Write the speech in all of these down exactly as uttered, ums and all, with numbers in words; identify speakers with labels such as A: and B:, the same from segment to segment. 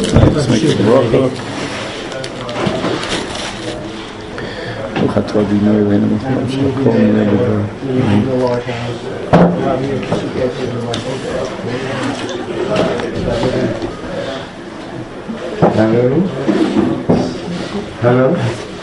A: Let's make a bracha.
B: Hello? Hello?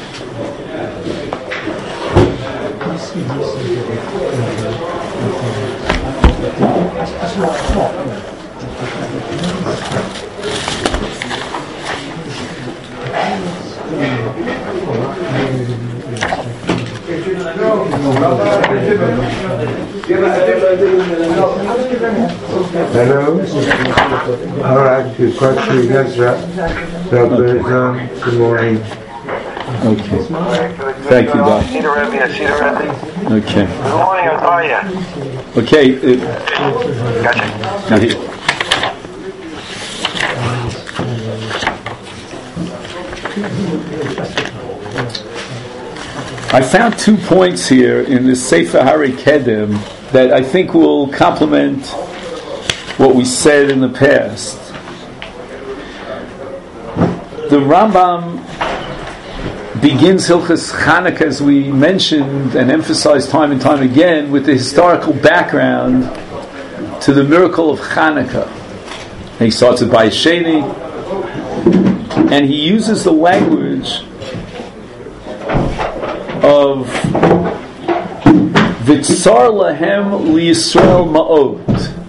B: Hello? All right, your question, yes, sir. Good morning.
A: Okay. Thank you, Doc. Okay.
C: Good morning, how are you?
A: Okay. Uh,
C: Gotcha.
A: now here. I found two points here in the Sefer Hari Kedem that I think will complement what we said in the past. The Rambam begins Hilchas Chanukah, as we mentioned and emphasized time and time again, with the historical background to the miracle of Chanukah. And he starts with Bayis Sheni, and he uses the language of Vitzar Lahem Liyisrael Ma'od.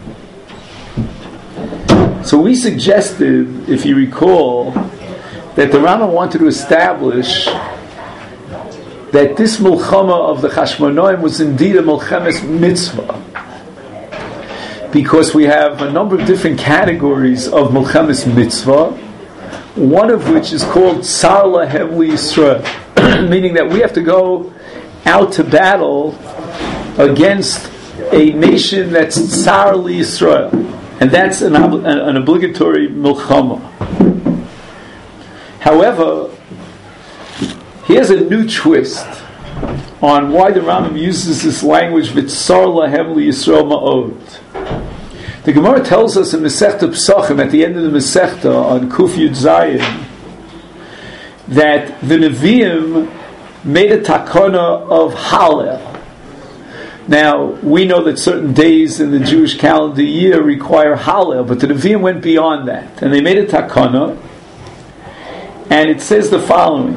A: So we suggested, if you recall, that the Rambam wanted to establish that this Milchama of the Chashmonaim was indeed a Milchemes Mitzvah, because we have a number of different categories of Milchemes Mitzvah, one of which is called Tsar Lahem Liyisrael, meaning that we have to go out to battle against a nation that's Tsar Liyisrael, and that's an, ob- an obligatory Milchama. However, here's a new twist on why the Rambam uses this language Vitzar Lahem Liyisrael Ma'od. The Gemara tells us in Masechta Pesachim, at the end of the Masechta on Kuf Yud Zayin, that the Nevi'im made a takana of Hallel. Now, we know that certain days in the Jewish calendar year require Hallel, but the Nevi'im went beyond that, and they made a takana. And it says the following: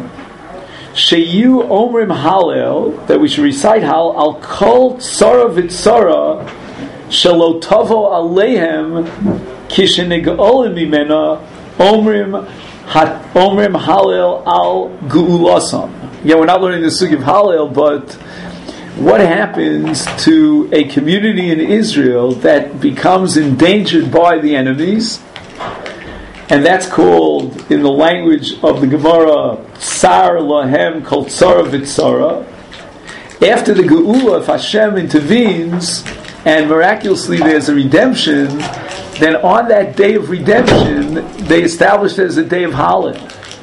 A: Sheyu Omrim Hallel, that we should recite Hallel al Kol Tzara V'Tzara Shelo Tavo Aleihem Kishenig'olim Mimena Omrim Omrim Hallel al Gu'ulasam. Yeah, we're not learning the sugi of Hallel, but what happens to a community in Israel that becomes endangered by the enemies? And that's called, in the language of the Gemara, Tsar Lahem Kol Tzara V'Tzara. After the Geula, if Hashem intervenes, and miraculously there's a redemption, then on that day of redemption, they established it as a day of Hallel.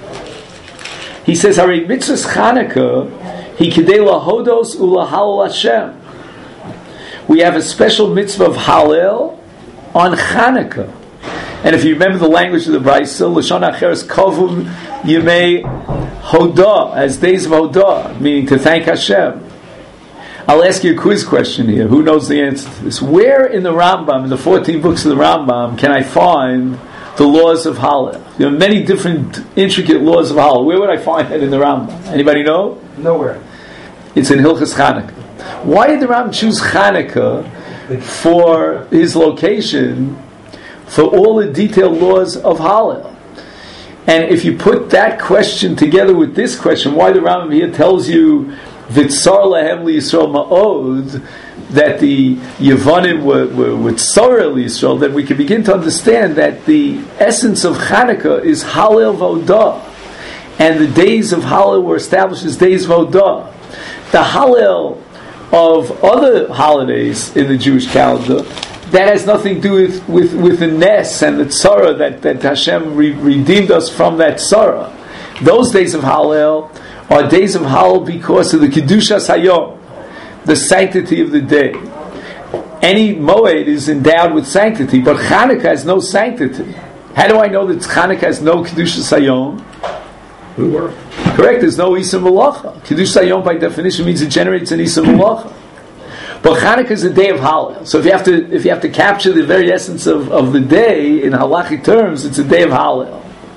A: He says, Harei Mitzvahs Chanukah, He Kidei Lahodos Ulahallel Hashem. We have a special mitzvah of Hallel on Chanukah. And if you remember the language of the Brayso, Lashon Acheres Kovum Yemei Hodah, as days of Hodah, meaning to thank Hashem. I'll ask you a quiz question here. Who knows the answer to this? Where in the Rambam, in the fourteen books of the Rambam, can I find the laws of Hallel? There are many different intricate laws of Hallel. Where would I find that in the Rambam? Anybody know?
D: Nowhere.
A: It's in Hilchas Chanukah. Why did the Rambam choose Chanukah for his location, for all the detailed laws of Hallel? And if you put that question together with this question, why the Rambam here tells you Vitzar Lahem Liyisrael Ma'od, that the Yevonim were, were, were Tzara Liyisrael, then we can begin to understand that the essence of Chanukah is Hallel Vodah, and the days of Hallel were established as days of Vodah. The Hallel of other holidays in the Jewish calendar, that has nothing to do with, with, with the Nes and the Tzara, that, that Hashem re- redeemed us from that Tzara. Those days of Hallel are days of Hallel because of the Kedushas Hayom, the sanctity of the day. Any Moed is endowed with sanctity, but Chanukah has no sanctity. How do I know that Chanukah has no Kedushas Hayom?
D: We were.
A: Correct, there's no Isa Malacha. Kedushas Hayom by definition means it generates an Isa Malacha. But Chanukah is a day of Hallel. So if you have to if you have to capture the very essence of, of the day in halachic terms, it's a day of Hallel.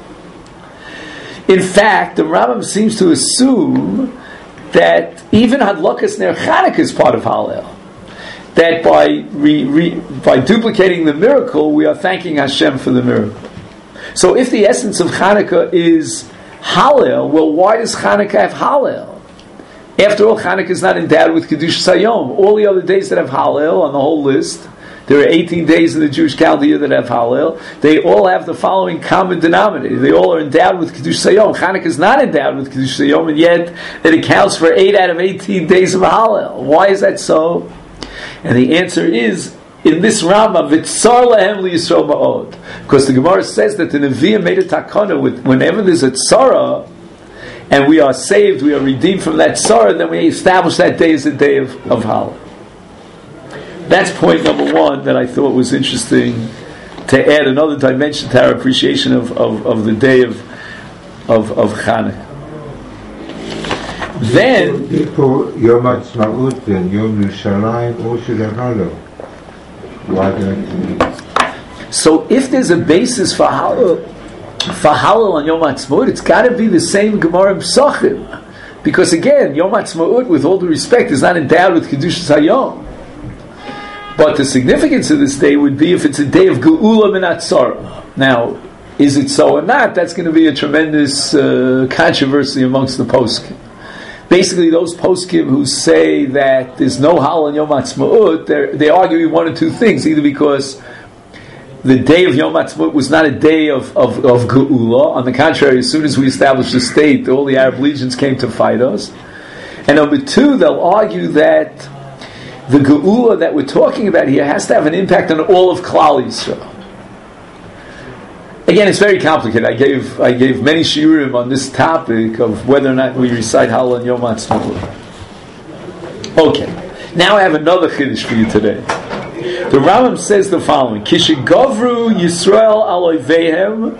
A: In fact, the Rambam seems to assume that even Hadlakas Ner Chanukah is part of Hallel. That by re, re, by duplicating the miracle, we are thanking Hashem for the miracle. So if the essence of Chanukah is Hallel, well, why does Chanukah have Hallel? After all, Chanukah is not endowed with Kedushas Hayom. All the other days that have Hallel on the whole list, there are eighteen days in the Jewish calendar year that have Hallel. They all have the following common denominator. They all are endowed with Kedushas Hayom. Chanukah is not endowed with Kedushas Hayom, and yet it accounts for eight out of eighteen days of Hallel. Why is that so? And the answer is, in this Rambam, V'tzar lahem liyisrael ma'od. Because the Gemara says that the Nevi'im made a takana with whenever there's a tzara, and we are saved, we are redeemed from that tzara, then we establish that day as a day of, of Hallel. That's point number one that I thought was interesting to add another dimension to our appreciation of, of, of the day of of, of Chanukah. Then
B: people Yom Ha'atzmaut and Yom Yerushalayim all should have Hallel. Why don't you?
A: So if there's a basis for Hallel for Hallel on Yom Ha'atzmaut, it's got to be the same Gemara Psachim, because again, Yom Ha'atzmaut, with all due respect, is not endowed with Kedushas Hayom. But the significance of this day would be if it's a day of Geula min Atzara. Now, is it so or not? That's going to be a tremendous uh, controversy amongst the poskim. Basically, those poskim who say that there's no Hallel on Yom Ha'atzmaut, they argue one or two things. Either because the day of Yom Ha'atzmaut was not a day of, of, of Geula. On the contrary, as soon as we established the state, all the Arab legions came to fight us. And number two, they'll argue that the Geula that we're talking about here has to have an impact on all of Klal Yisrael. Again, it's very complicated. I gave I gave many shiurim on this topic of whether or not we recite Hallel on Yom Ha'atzmaut. Okay, now I have another chiddush for you today. The Rambam says the following: Kishigavru Yisrael al oivehem,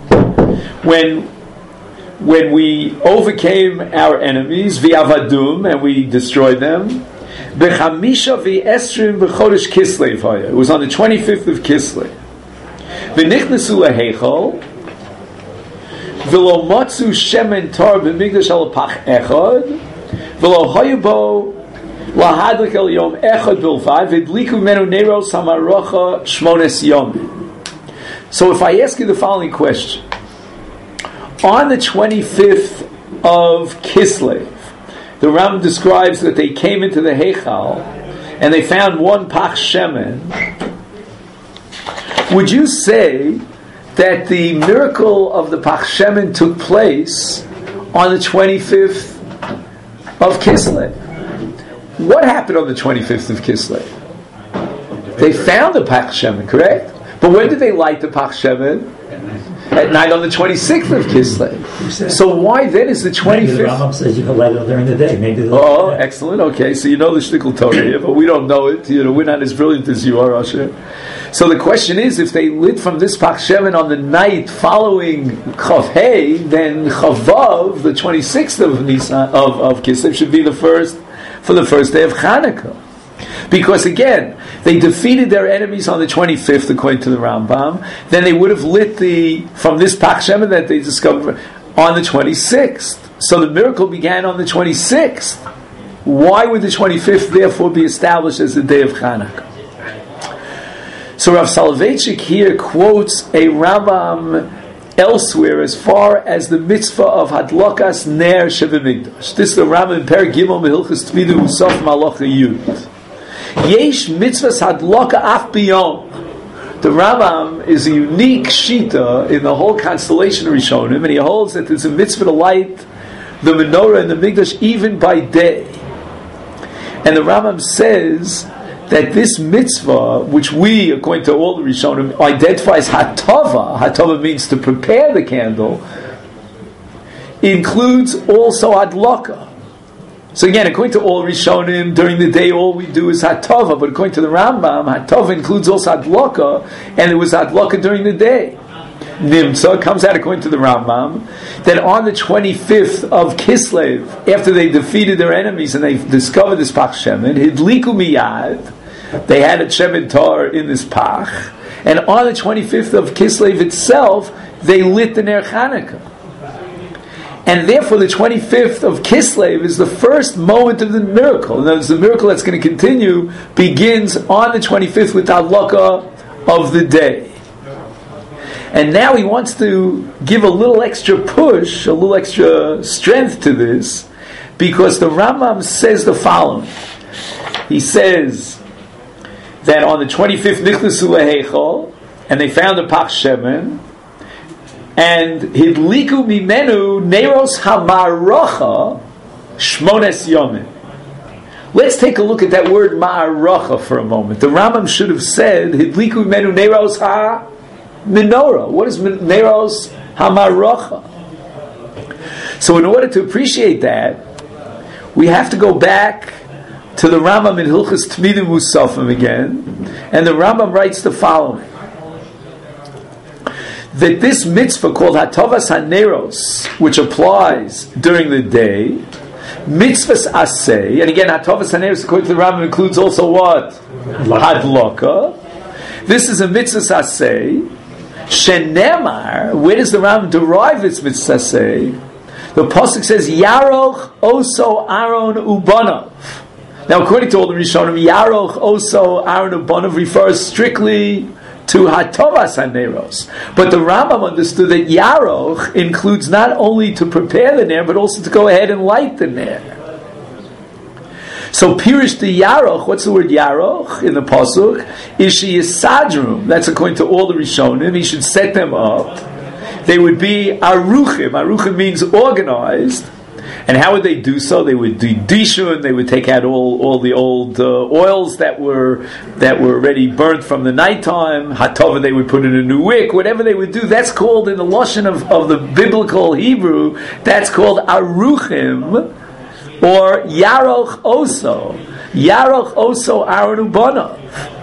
A: when when we overcame our enemies, v'avadum, and we destroyed them. B'chamisha v'esrim b'chodesh Kislev. It was on the twenty-fifth of Kislev. V'nichnesu laheichol v'lo matzu shemen tar b'migdash al pach echad v'lo hayu bo lahadlik el yom echad bilvad v'dliku menu neros hamarocha shmones yom. So if I ask you the following question, on the twenty-fifth of Kislev, the Rambam describes that they came into the Heichal and they found one Pach Shemen. Would you say that the miracle of the Pach Shemen took place on the twenty-fifth of Kislev? What happened on the twenty-fifth of Kislev? They found the Pach Shemen, correct? But when did they light the Pach Shemen? At night on the twenty-sixth of Kislev. So why then is the twenty-fifth?
D: Maybe the Rambam says you can light it during the day. Maybe.
A: Oh, excellent. Okay, so you know the shtickle Torah here, but we don't know it. You know, we're not as brilliant as you are, Asher. So the question is, if they lit from this Pach Shemen on the night following Chav Hey, then Chavav, the twenty-sixth of Nisan of, of Kislev, should be the first for the first day of Chanukah. Because again, they defeated their enemies on the twenty-fifth, according to the Rambam. Then they would have lit the from this Pach Shemen that they discovered on the twenty-sixth. So the miracle began on the twenty-sixth. Why would the twenty-fifth therefore be established as the day of Chanukah? So Rav Soloveitchik here quotes a Rambam elsewhere as far as the mitzvah of Hadlakas Ner Shevimigdash. This is the Rambam in Perek Gimel Mehilchas Tvidu Usof Malacha Yud. Yesh mitzvahs hadlaka af biyom. The Rambam is a unique shita in the whole constellation of Rishonim, and he holds that there's a mitzvah to light the menorah and the mikdash even by day. And the Rambam says that this mitzvah, which we, according to all the Rishonim, identifies hatava, hatava means to prepare the candle, includes also hadlaka. So again, according to all Rishonim, during the day all we do is Hatava, but according to the Rambam, Hatava includes also Hadlaka, and it was Hadlaka during the day. Nimtza, comes out according to the Rambam, that on the twenty-fifth of Kislev, after they defeated their enemies and they discovered this Pach Shemen, Hidliku Miyad, they had a Shemen Tar in this Pach, and on the twenty-fifth of Kislev itself, they lit the Ner Chanukah. And therefore the twenty-fifth of Kislev is the first moment of the miracle. In other words, the miracle that's going to continue begins on the twenty-fifth with the Adlaka of the day. And now he wants to give a little extra push, a little extra strength to this, because the Rambam says the following. He says that on the twenty-fifth, Nichnasu Leheichol, and they found a Pach Shemen, and Hidliku Mimenu Neros Hamarocha Shmones Yomin. Let's take a look at that word Ma'arocha for a moment. The Rambam should have said Hidliku Mimenu Neros Ha Menorah. What is Neros Hamarocha? So in order to appreciate that, we have to go back to the Rambam in Hilchos Tmidim Musafim again, and the Rambam writes the following: that this mitzvah called Hatovas HaNeros, which applies during the day, mitzvahs aseh, and again Hatovas HaNeros according to the Rambam includes also what? Hadloka. This is a mitzvah aseh. Shenemar, where does the Rambam derive this mitzvah aseh? The pasuk says Yaroch Oso Aaron Ubanov. Now, according to all the Rishonim, Yaroch Oso Aaron Ubanov refers strictly to Hatovas HaNeros. But the Rambam understood that Yaroch includes not only to prepare the Ner, but also to go ahead and light the Ner. So Pirish the Yaroch, what's the word Yaroch in the Pasuk? Ishi Yisadrum. That's according to all the Rishonim. He should set them up. They would be Aruchim. Aruchim means organized. And how would they do so? They would do dishun. They would take out all, all the old uh, oils that were that were already burnt from the nighttime. Hatova, they would put in a new wick. Whatever they would do, that's called in the lashon of, of the biblical Hebrew. That's called aruchim or yaroch oso. Yaroch oso Aaron Ubanov.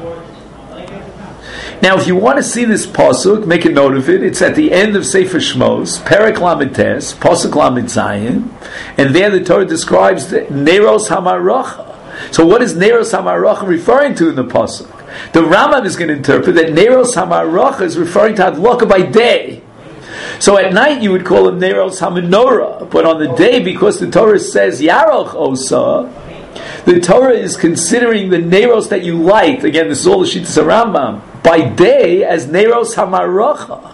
A: Now, if you want to see this pasuk, make a note of it. It's at the end of Sefer Shmos, Perek Lamed Tes, Pasuk Lamed Zayin, and there the Torah describes the Neros Hamarocha. So, what is Neros Hamarocha referring to in the pasuk? The Rambam is going to interpret that Neros Hamarocha is referring to Hadlaka by day. So, at night you would call him Neros Hamenorah, but on the day, because the Torah says Yaroch Osa, the Torah is considering the Neros that you light. Again, this is all the Shittas Rambam. By day as Neros Hamarocha.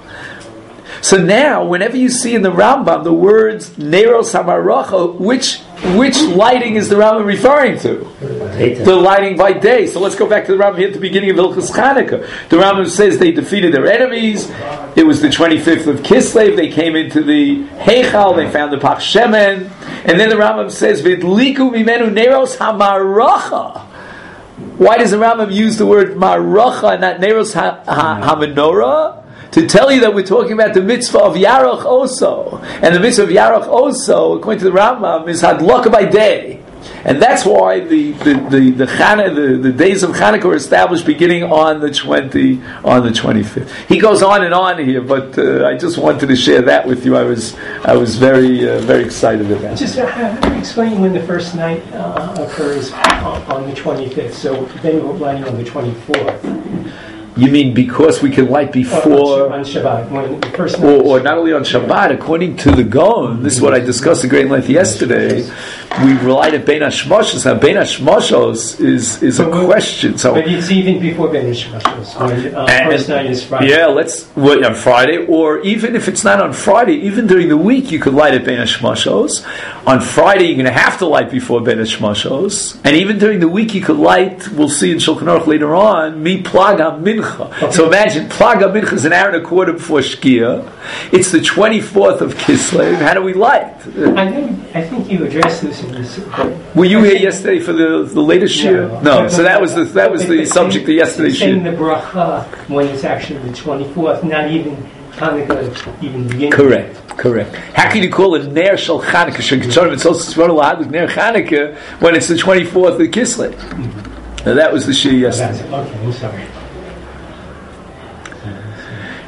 A: So now, whenever you see in the Rambam the words Neros Hamarocha, which which lighting is the Rambam referring to? The lighting by day. So let's go back to the Rambam here at the beginning of Hilchos Chanukah. The Rambam says they defeated their enemies. It was the twenty-fifth of Kislev. They came into the Heichal. They found the Pach Shemen. And then the Rambam says, V'idliku mimenu Neros Hamarocha. Why does the Rambam use the word Marocha and not Neros ha- ha- HaMenorah? To tell you that we're talking about the mitzvah of Yaroch Oso. And the mitzvah of Yaroch Oso, according to the Rambam, is Hadlaka by day. And that's why the the the the, Chana, the the days of Chanukah were established beginning on the twenty on the twenty-fifth. He goes on and on here, but uh, I just wanted to share that with you. I was I was very uh, very excited about it.
E: Just uh, explain when the first night uh, occurs on, on the twenty-fifth. So then we're lighting on the twenty-fourth.
A: You mean because we can light before,
E: on Shabbat, when the first night
A: or, or not only on Shabbat? According to the Gaon, this is what I discussed at great length yesterday. We light at Bein Hashmoshos. Now, Bein Hashmoshos is is a question. So,
E: but it's even before Bein Hashmoshos. When uh,
A: and,
E: first night is Friday.
A: Yeah, let's well, on Friday, or even if it's not on Friday, even during the week, you could light at Bein Hashmoshos. On Friday, you're going to have to light before Bein Hashmoshos, and even during the week, you could light. We'll see in Shulchan Aruch later on. Mi Plaga Mincha. Okay. So imagine Plaga Mincha is an hour and a quarter before Shkia. It's the twenty-fourth of Kislev. How do we light?
E: I think I think you addressed this in this.
A: Were you here yesterday for the the latest year? No. no. So that was the that was the subject of yesterday's year.
E: Saying the bracha when it's actually the twenty-fourth, not even Hanukkah, even beginning.
A: Correct. Correct. How can you call it Ner Shel Chanukah? It's also Ner Chanukah when it's the twenty-fourth of Kislev. Mm-hmm. Now that was the shir yesterday.
E: Okay, I'm sorry.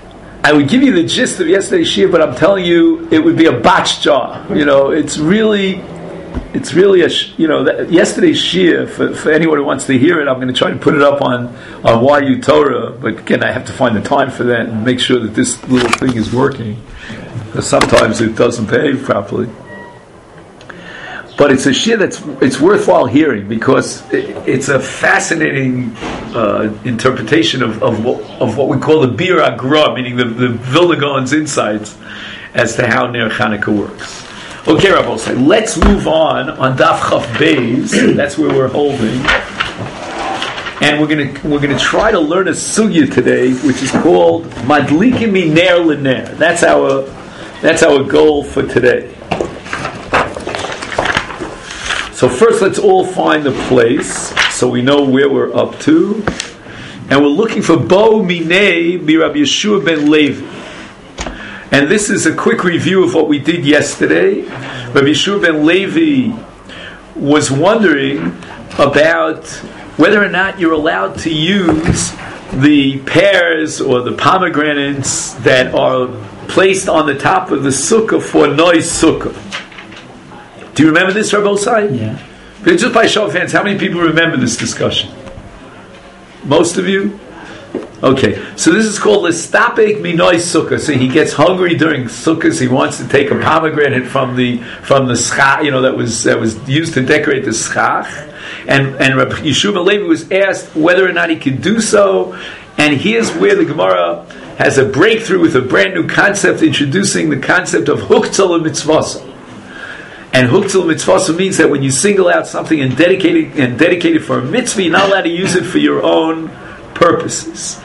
A: I would give you the gist of yesterday's shir, but I'm telling you, it would be a botched job. You know, it's really, it's really a, you know, that, yesterday's shir, for, for anyone who wants to hear it, I'm going to try to put it up on, on Y U Torah, but again, I have to find the time for that and make sure that this little thing is working. Because sometimes it doesn't behave properly. But it's a shir that's it's worthwhile hearing because it, it's a fascinating uh, interpretation of of what, of what we call the Bir Agra, meaning the, the Vilna Gaon's insights as to how Ner Chanukah works. Okay, Rabbosai, let's move on on Daf Chaf Beis. That's where we're holding, and we're gonna we're gonna try to learn a sugya today, which is called Madlikim Mi Ner L'Ner. That's our that's our goal for today. So first, let's all find the place so we know where we're up to, and we're looking for Bo Minei Mi Rabbi Yeshua ben Levi. And this is a quick review of what we did yesterday. Rabbi Yeshua ben Levi was wondering about whether or not you're allowed to use the pears or the pomegranates that are placed on the top of the sukkah for noise sukkah. Do you remember this, Rabbi Osai?
D: Yeah.
A: Just by show of hands, how many people remember this discussion? Most of you? Okay, so this is called Listapek Minoy Sukkah. So he gets hungry during Sukkahs. He wants to take a pomegranate from the from the schach, you know, that was that was used to decorate the schach. And and Rabbi Yeshua ben Levi was asked whether or not he could do so. And here's where the Gemara has a breakthrough with a brand new concept, introducing the concept of Huktzal Mitzvasa. And Huktzal Mitzvasa means that when you single out something and dedicate it, and dedicate it for a mitzvah, you're not allowed to use it for your own purposes.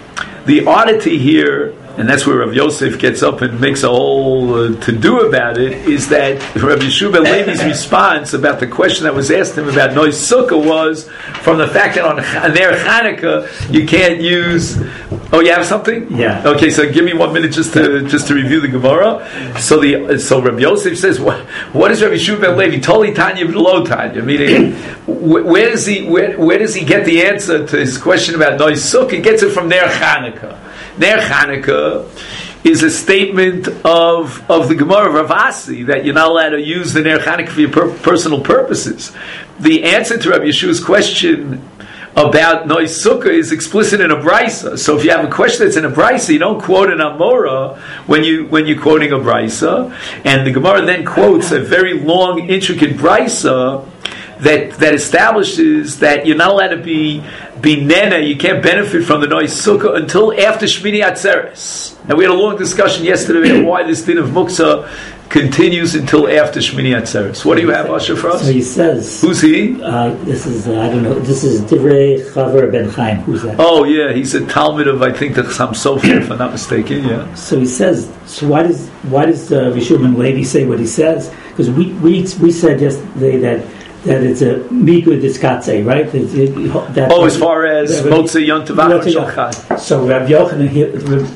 A: The oddity here, and that's where Rav Yosef gets up and makes a whole uh, to-do about it, is that Rav Yeshua ben Levi's response about the question that was asked him about Nois Sukkah was from the fact that on Ner Chanukah you can't use. Oh, you have something?
D: Yeah. Okay,
A: so give me one minute just to just to review the Gemara. So the so Rav Yosef says, what, what is Rav Yeshua ben Levi? Toli Tanya v'lo Tanya. Meaning, where does he where, where does he get the answer to his question about Nois Sukkah? He gets it from Ner Chanukah. Ner Chanukah is a statement of of the Gemara of Rav Asi that you're not allowed to use the Ner Chanukah for your per- personal purposes. The answer to Rav Yeshua's question about Nois Sukkah is explicit in a brisa. So if you have a question that's in a brisa, you don't quote an Amora when you when you're quoting a brisa, and the Gemara then quotes a very long, intricate brisa that that establishes that you're not allowed to be be nena, you can't benefit from the Nois Sukkah until after Shmini Atzeres. And we had a long discussion yesterday about why this din of Muktzah continues until after Shmini Atzeres. What do you have, Asher, for us?
D: So he says...
A: Who's he?
D: Uh, this is, uh, I don't know, this is Divrei Chaver ben Chaim. Who's that?
A: Oh, yeah, he's a Talmud of, I think, the Chassam Sofer, if I'm not mistaken, yeah.
D: So he says, so why does why does uh, Yeshua ben Levi say what he says? Because we, we, we said yesterday that that it's a migu diskatze, right? It, it, that,
A: oh, as far as Motzei Yom Tov Shulchan.
D: So Rabbi Yochanan, he,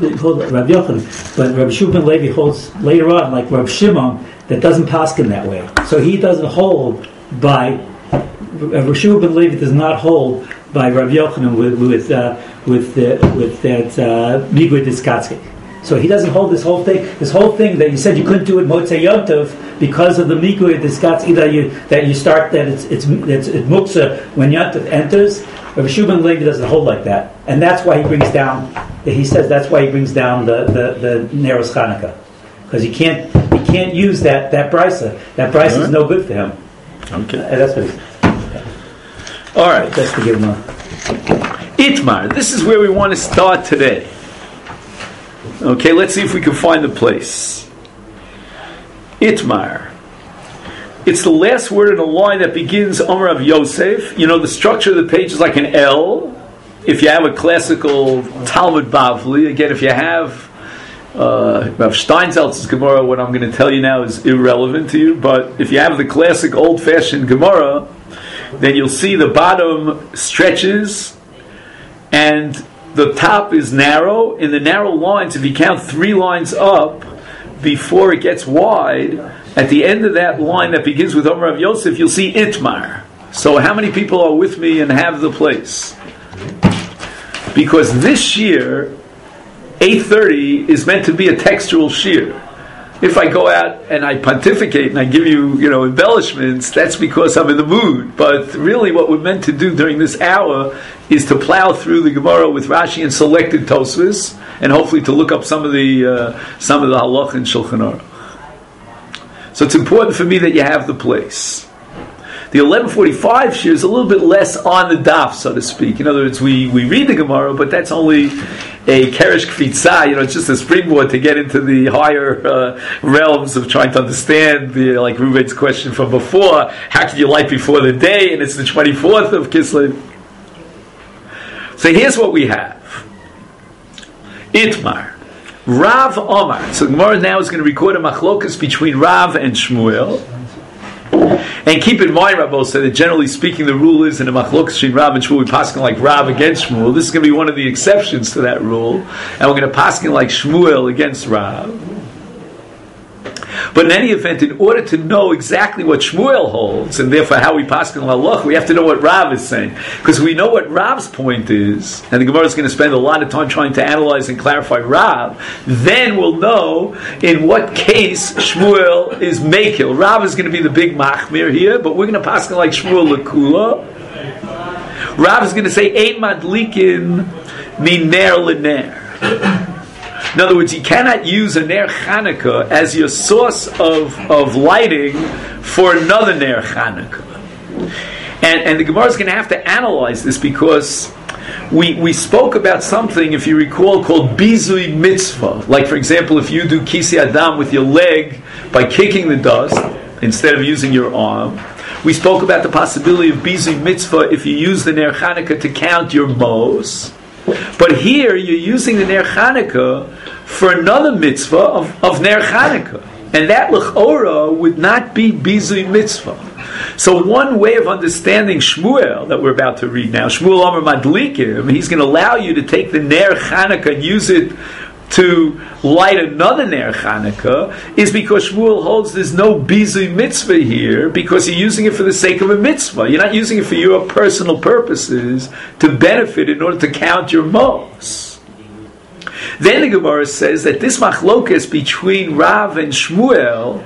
D: Rabbi Yochanan, but Rabbi Yeshua ben Levi holds later on, like Rabbi Shimon, that doesn't paskin that way. So he doesn't hold by Rabbi Yeshua ben Levi does not hold by Rabbi Yochanan with with uh, with the, with that uh, migu diskatze. So he doesn't hold this whole thing. This whole thing that you said you couldn't do it Motzei Yom Tov because of the mikveh diskatze that you that you start that it's it's it's, it's muktzah when Yom Tov enters. Rabbi Yeshua ben Levi doesn't hold like that, and that's why he brings down. He says that's why he brings down the the, the Neros Chanukah, because he can't he can't use that that brisa. That brisa right. is no good for him.
A: Okay,
D: and that's what. He's, okay.
A: All right,
D: just to give him a
A: Itmar. This is where we want to start today. Okay, let's see if we can find the place. Itmar. It's the last word in a line that begins Omer of Yosef. You know, the structure of the page is like an L. If you have a classical Talmud Bavli, again, if you have uh, Rav Steinsaltz's Gemara, what I'm going to tell you now is irrelevant to you, but if you have the classic old-fashioned Gemara, then you'll see the bottom stretches and the top is narrow. In the narrow lines, if you count three lines up before it gets wide, at the end of that line that begins with Omer of Yosef, you'll see Itmar. So how many people are with me and have the place? Because this year, eight thirty is meant to be a textual shir. If I go out and I pontificate and I give you, you know, embellishments, that's because I'm in the mood. But really what we're meant to do during this hour is to plow through the Gemara with Rashi and selected Tosfos, and hopefully to look up some of the uh, some of the halach and Shulchan Aruch. So it's important for me that you have the place. The eleven forty-five shir is a little bit less on the daf, so to speak. In other words, we, we read the Gemara, but that's only a keresh kfitza, you know, it's just a springboard to get into the higher uh, realms of trying to understand, the, like Ruben's question from before, how can you light before the day, and it's the twenty-fourth of Kislev. So here's what we have. Itmar. Rav Omar. So Gemara now is going to record a machlokas between Rav and Shmuel. And keep in mind, Rabbi said that generally speaking, the rule is in a machlokas between Rav and Shmuel, we paskin like Rav against Shmuel. This is going to be one of the exceptions to that rule, and we're going to paskin like Shmuel against Rav. But in any event, in order to know exactly what Shmuel holds, and therefore how we paskin l'halach, we have to know what Rav is saying, because we know what Rav's point is, and the Gemara is going to spend a lot of time trying to analyze and clarify Rav. Then we'll know in what case Shmuel is mekil. Rav is going to be the big machmir here, but we're going to paskin like Shmuel l'kula. Rav is going to say ein madlikin miner l'ner. In other words, you cannot use a Ner Chanukah as your source of, of lighting for another Ner Chanukah. And, and the Gemara is going to have to analyze this, because we, we spoke about something, if you recall, called Bizui Mitzvah. Like, for example, if you do Kisi Adam with your leg by kicking the dust instead of using your arm. We spoke about the possibility of Bizui Mitzvah if you use the Ner Chanukah to count your mos. But here you're using the Ner Chanukah for another mitzvah of, of Ner Chanukah, and that l'chora would not be bizui mitzvah. So one way of understanding Shmuel that we're about to read now, Shmuel Amar Madlikim, he's going to allow you to take the Ner Chanukah and use it to light another Ner Chanukah, is because Shmuel holds there's no bizui mitzvah here, because you're using it for the sake of a mitzvah. You're not using it for your personal purposes to benefit in order to count your mos. Then the Gemara says that this machlokas between Rav and Shmuel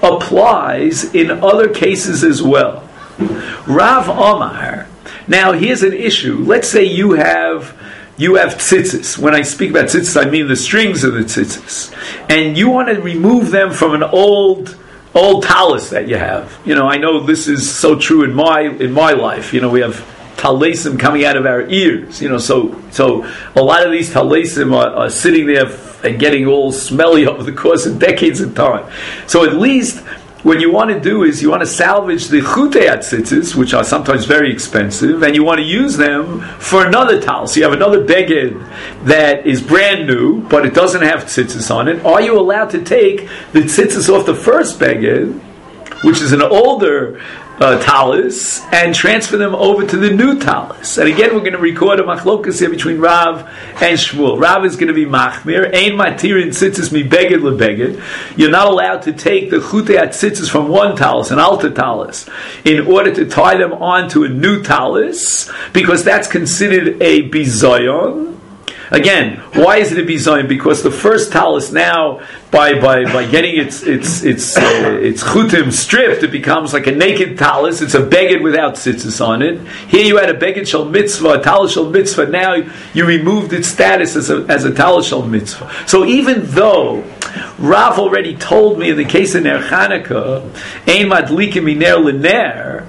A: applies in other cases as well. Rav Omar. Now here's an issue. Let's say you have You have tzitzis. When I speak about tzitzis, I mean the strings of the tzitzis. And you want to remove them from an old old talis that you have. You know, I know this is so true in my in my life. You know, we have talesim coming out of our ears. You know, so so a lot of these talesim are, are sitting there and getting all smelly over the course of decades of time. So at least what you want to do is you want to salvage the chutei atzitzis, which are sometimes very expensive, and you want to use them for another tal. So you have another beged that is brand new, but it doesn't have tzitzis on it. Are you allowed to take the tzitzis off the first beged, which is an older uh, talis, and transfer them over to the new talis? And again, we're going to record a machlokas here between Rav and Shmuel. Rav is going to be machmir. Ein matirin tzitzis mi beged lebeged. You're not allowed to take the chutei tzitzis from one talis, an alta talis, in order to tie them onto a new talis, because that's considered a bizayon. Again, why is it a bizayon? Because the first talis now, by by by getting its its its uh, its chutim stripped, it becomes like a naked talis. It's a beged without tzitzis on it. Here you had a beged shel mitzvah, a talis shel mitzvah. Now you removed its status as a as a talis shel mitzvah. So even though Rav already told me in the case of Ner Chanukah, ein madlikim miner l'ner,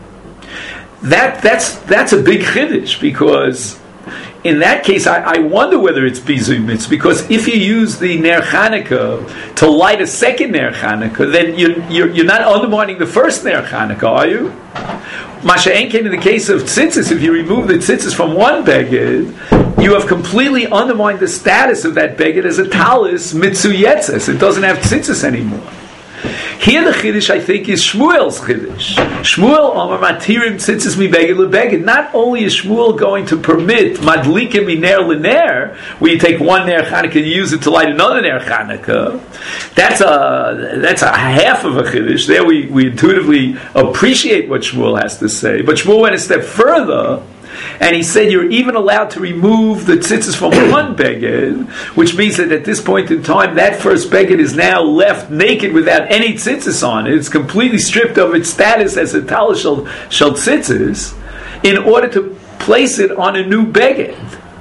A: that that's that's a big chiddush, because in that case, I, I wonder whether it's bizui mitzvah, because if you use the Ner Chanukah to light a second Ner Chanukah, then you're, you're, you're not undermining the first Ner Chanukah, are you? Masha Enken, in the case of tzitzis, if you remove the tzitzis from one beged, you have completely undermined the status of that beged as a talis mitzuyetzes. It doesn't have tzitzis anymore. Here the chiddush, I think, is Shmuel's chiddush. Shmuel Amar matirim tzitzis mi beged lebeged. Not only is Shmuel going to permit madlikim mi ner l'ner, where you take one ner Chanukah and use it to light another ner Chanukah, that's a that's a half of a chiddush. There we, we intuitively appreciate what Shmuel has to say. But Shmuel went a step further. And he said you're even allowed to remove the tzitzis from one beged, which means that at this point in time, that first beged is now left naked without any tzitzis on it. It's completely stripped of its status as a talis shel, shel tzitzis, in order to place it on a new beged.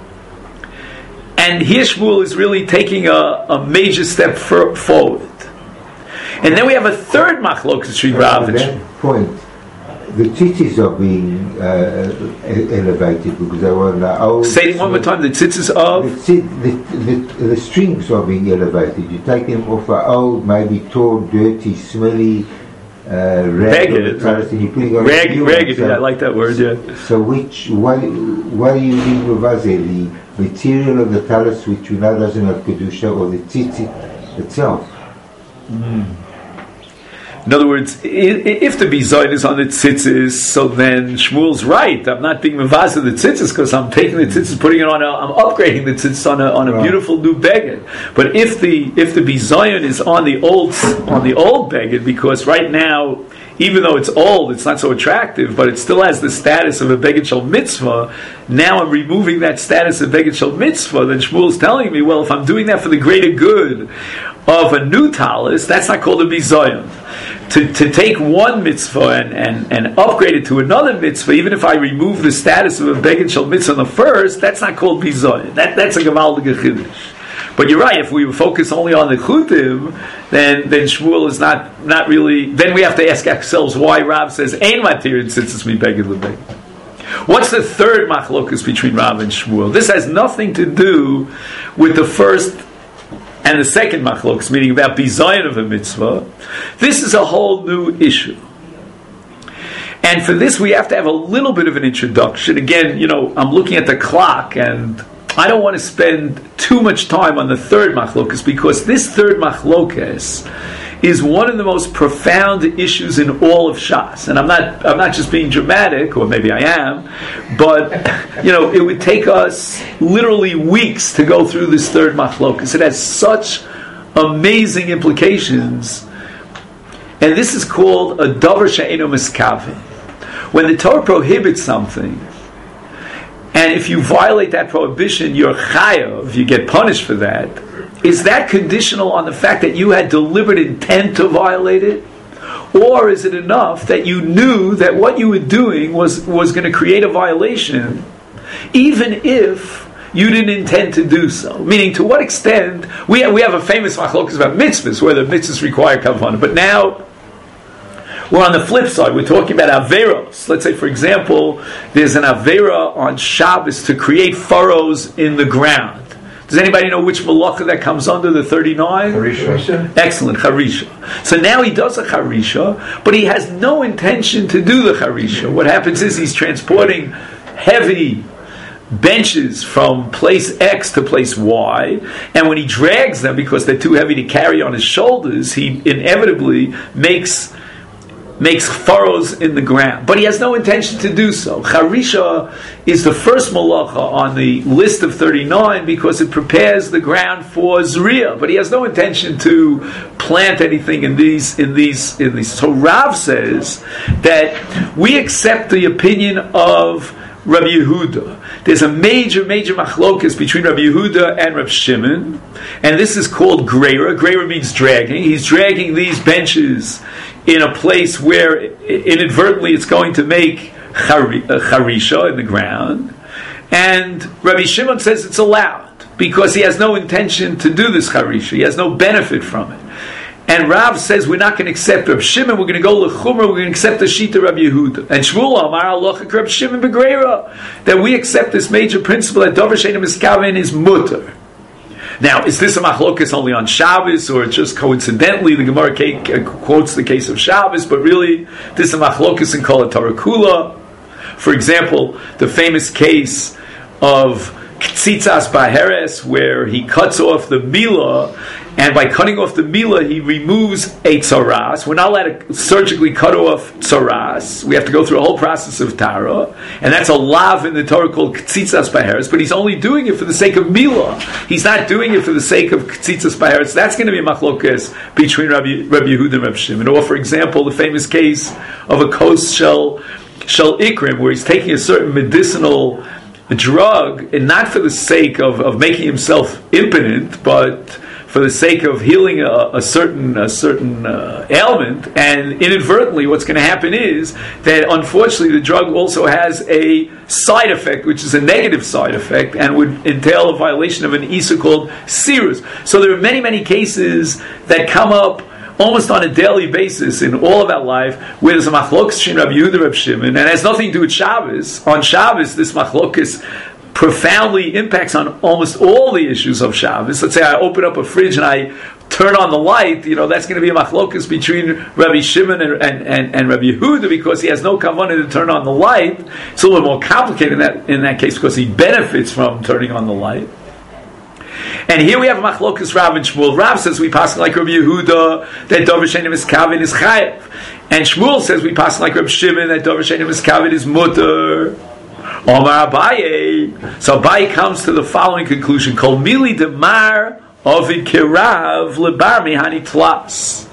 A: And here Shmuel is really taking a, a major step for, forward. And then we have a third machlokas between Rav and Shmuel.
B: At that point, the tzitzis are being uh, elevated because they were the old.
A: Say it one more time. The tzitzis of
B: the, the, the, the strings are being elevated. You take them off an old, maybe torn, dirty, smelly uh, rag,
A: ragged,
B: and you put it on
A: ragged,
B: a
A: ragged.
B: so,
A: yeah, I like that word. Yeah.
B: So, which what what do you mean with the material of the talus, which we know doesn't have kedusha, or the tzitzit itself?
A: Mm. In other words, if the bizayin is on the tzitzis, so then Shmuel's right. I'm not being mevaz of the tzitzis because I'm taking the tzitzis, putting it on a, I'm upgrading the tzitzis on a on a right. beautiful new beged. But if the if the bizayin is on the old on the old beged, because right now, even though it's old, it's not so attractive, but it still has the status of a beged shel mitzvah. Now I'm removing that status of beged shel mitzvah. Then Shmuel's telling me, well, if I'm doing that for the greater good of a new talis, that's not called a bizayin. To, to take one mitzvah and, and, and upgrade it to another mitzvah, even if I remove the status of a beged shel mitzvah on the first, that's not called bizayin. That, that's a gemaldige chiddush. But you're right, if we focus only on the chutim, then then Shmuel is not, not really, then we have to ask ourselves why Rav says, Ein matir tzitzis mi beged lebeged. What's the third machlokus between Rav and Shmuel? This has nothing to do with the first and the second machlokus, meaning about bizayin of a mitzvah. This is a whole new issue. And for this we have to have a little bit of an introduction. Again, you know, I'm looking at the clock and I don't want to spend too much time on the third machlokus because this third machlokus is one of the most profound issues in all of Shas. And I'm not I'm not just being dramatic, or maybe I am, but you know, it would take us literally weeks to go through this third machlokus. It has such amazing implications. And this is called a davar she'eino miskaveh. When the Torah prohibits something, and if you violate that prohibition, you're chayav, you get punished for that. Is that conditional on the fact that you had deliberate intent to violate it? Or is it enough that you knew that what you were doing was, was going to create a violation, even if you didn't intend to do so? Meaning, to what extent, we have, we have a famous machlokas about mitzvahs, where the mitzvahs require kavanah, but now we're on the flip side. We're talking about averos. Let's say, for example, there's an avera on Shabbos to create furrows in the ground. Does anybody know which malacha that comes under the thirty-nine?
B: Harisha.
A: Excellent, harisha. So now he does a harisha, but he has no intention to do the harisha. What happens is he's transporting heavy benches from place X to place Y, and when he drags them because they're too heavy to carry on his shoulders, he inevitably makes makes furrows in the ground. But he has no intention to do so. Harisha is the first malacha on the list of thirty-nine because it prepares the ground for Zriya. But he has no intention to plant anything in these, in these, in these. So Rav says that we accept the opinion of Rabbi Yehuda. There's a major, major machlokas between Rabbi Yehuda and Rabbi Shimon, and this is called greira. Greira means dragging. He's dragging these benches in a place where inadvertently it's going to make charisha in the ground. And Rabbi Shimon says it's allowed because he has no intention to do this charisha. He has no benefit from it. And Rav says we're not going to accept Rabbi Shimon, we're going to go l'chumra, we're going to accept the shita Rabbi Yehuda. And Shmuel Amar halacha Rabbi Shimon b'greira, that we accept this major principle that davar she'eino miskaven is mutter. Now, is this a machlokas only on Shabbos, or just coincidentally the Gemara quotes the case of Shabbos, but really this is a machlokas in Kol HaTorah Kula? For example, the famous case of Ktzitzas Baheres, where he cuts off the milah, and by cutting off the milah, he removes a tzaras. We're not allowed to surgically cut off tzaras. We have to go through a whole process of tara, and that's a lav in the Torah called Ktzitzas Baheres, but he's only doing it for the sake of milah. He's not doing it for the sake of Ktzitzas Baheres. That's going to be a machlokas between Rabbi, Rabbi Yehuda and Rabbi Shimon. Or, for example, the famous case of a kos shel shal ikrim, where he's taking a certain medicinal drug, and not for the sake of, of making himself impotent, but for the sake of healing a, a certain a certain uh, ailment, and inadvertently what's going to happen is that unfortunately the drug also has a side effect, which is a negative side effect, and would entail a violation of an issa called sirus. So there are many, many cases that come up almost on a daily basis in all of our life, where there's a machlokas between Rabbi Yehuda and Rabbi Shimon, and it has nothing to do with Shabbos. On Shabbos, this machlokas profoundly impacts on almost all the issues of Shabbos. Let's say I open up a fridge and I turn on the light, you know, that's going to be a machlokas between Rabbi Shimon and, and, and, and Rabbi Yehuda, because he has no kavanah to turn on the light. It's a little more complicated in that, in that case, because he benefits from turning on the light. And here we have machlokas Rav and Shmuel. Rav says we pass like Rabbi Yehuda that Dover Shenim is Kavin is Chayev, and Shmuel says we pass like Rabbi Shimon that Dover Shenim is Kavin is Mutter. Omar Abaye. So Abaye comes to the following conclusion: Kol mili demar ovid kirav lebar mihani tlas.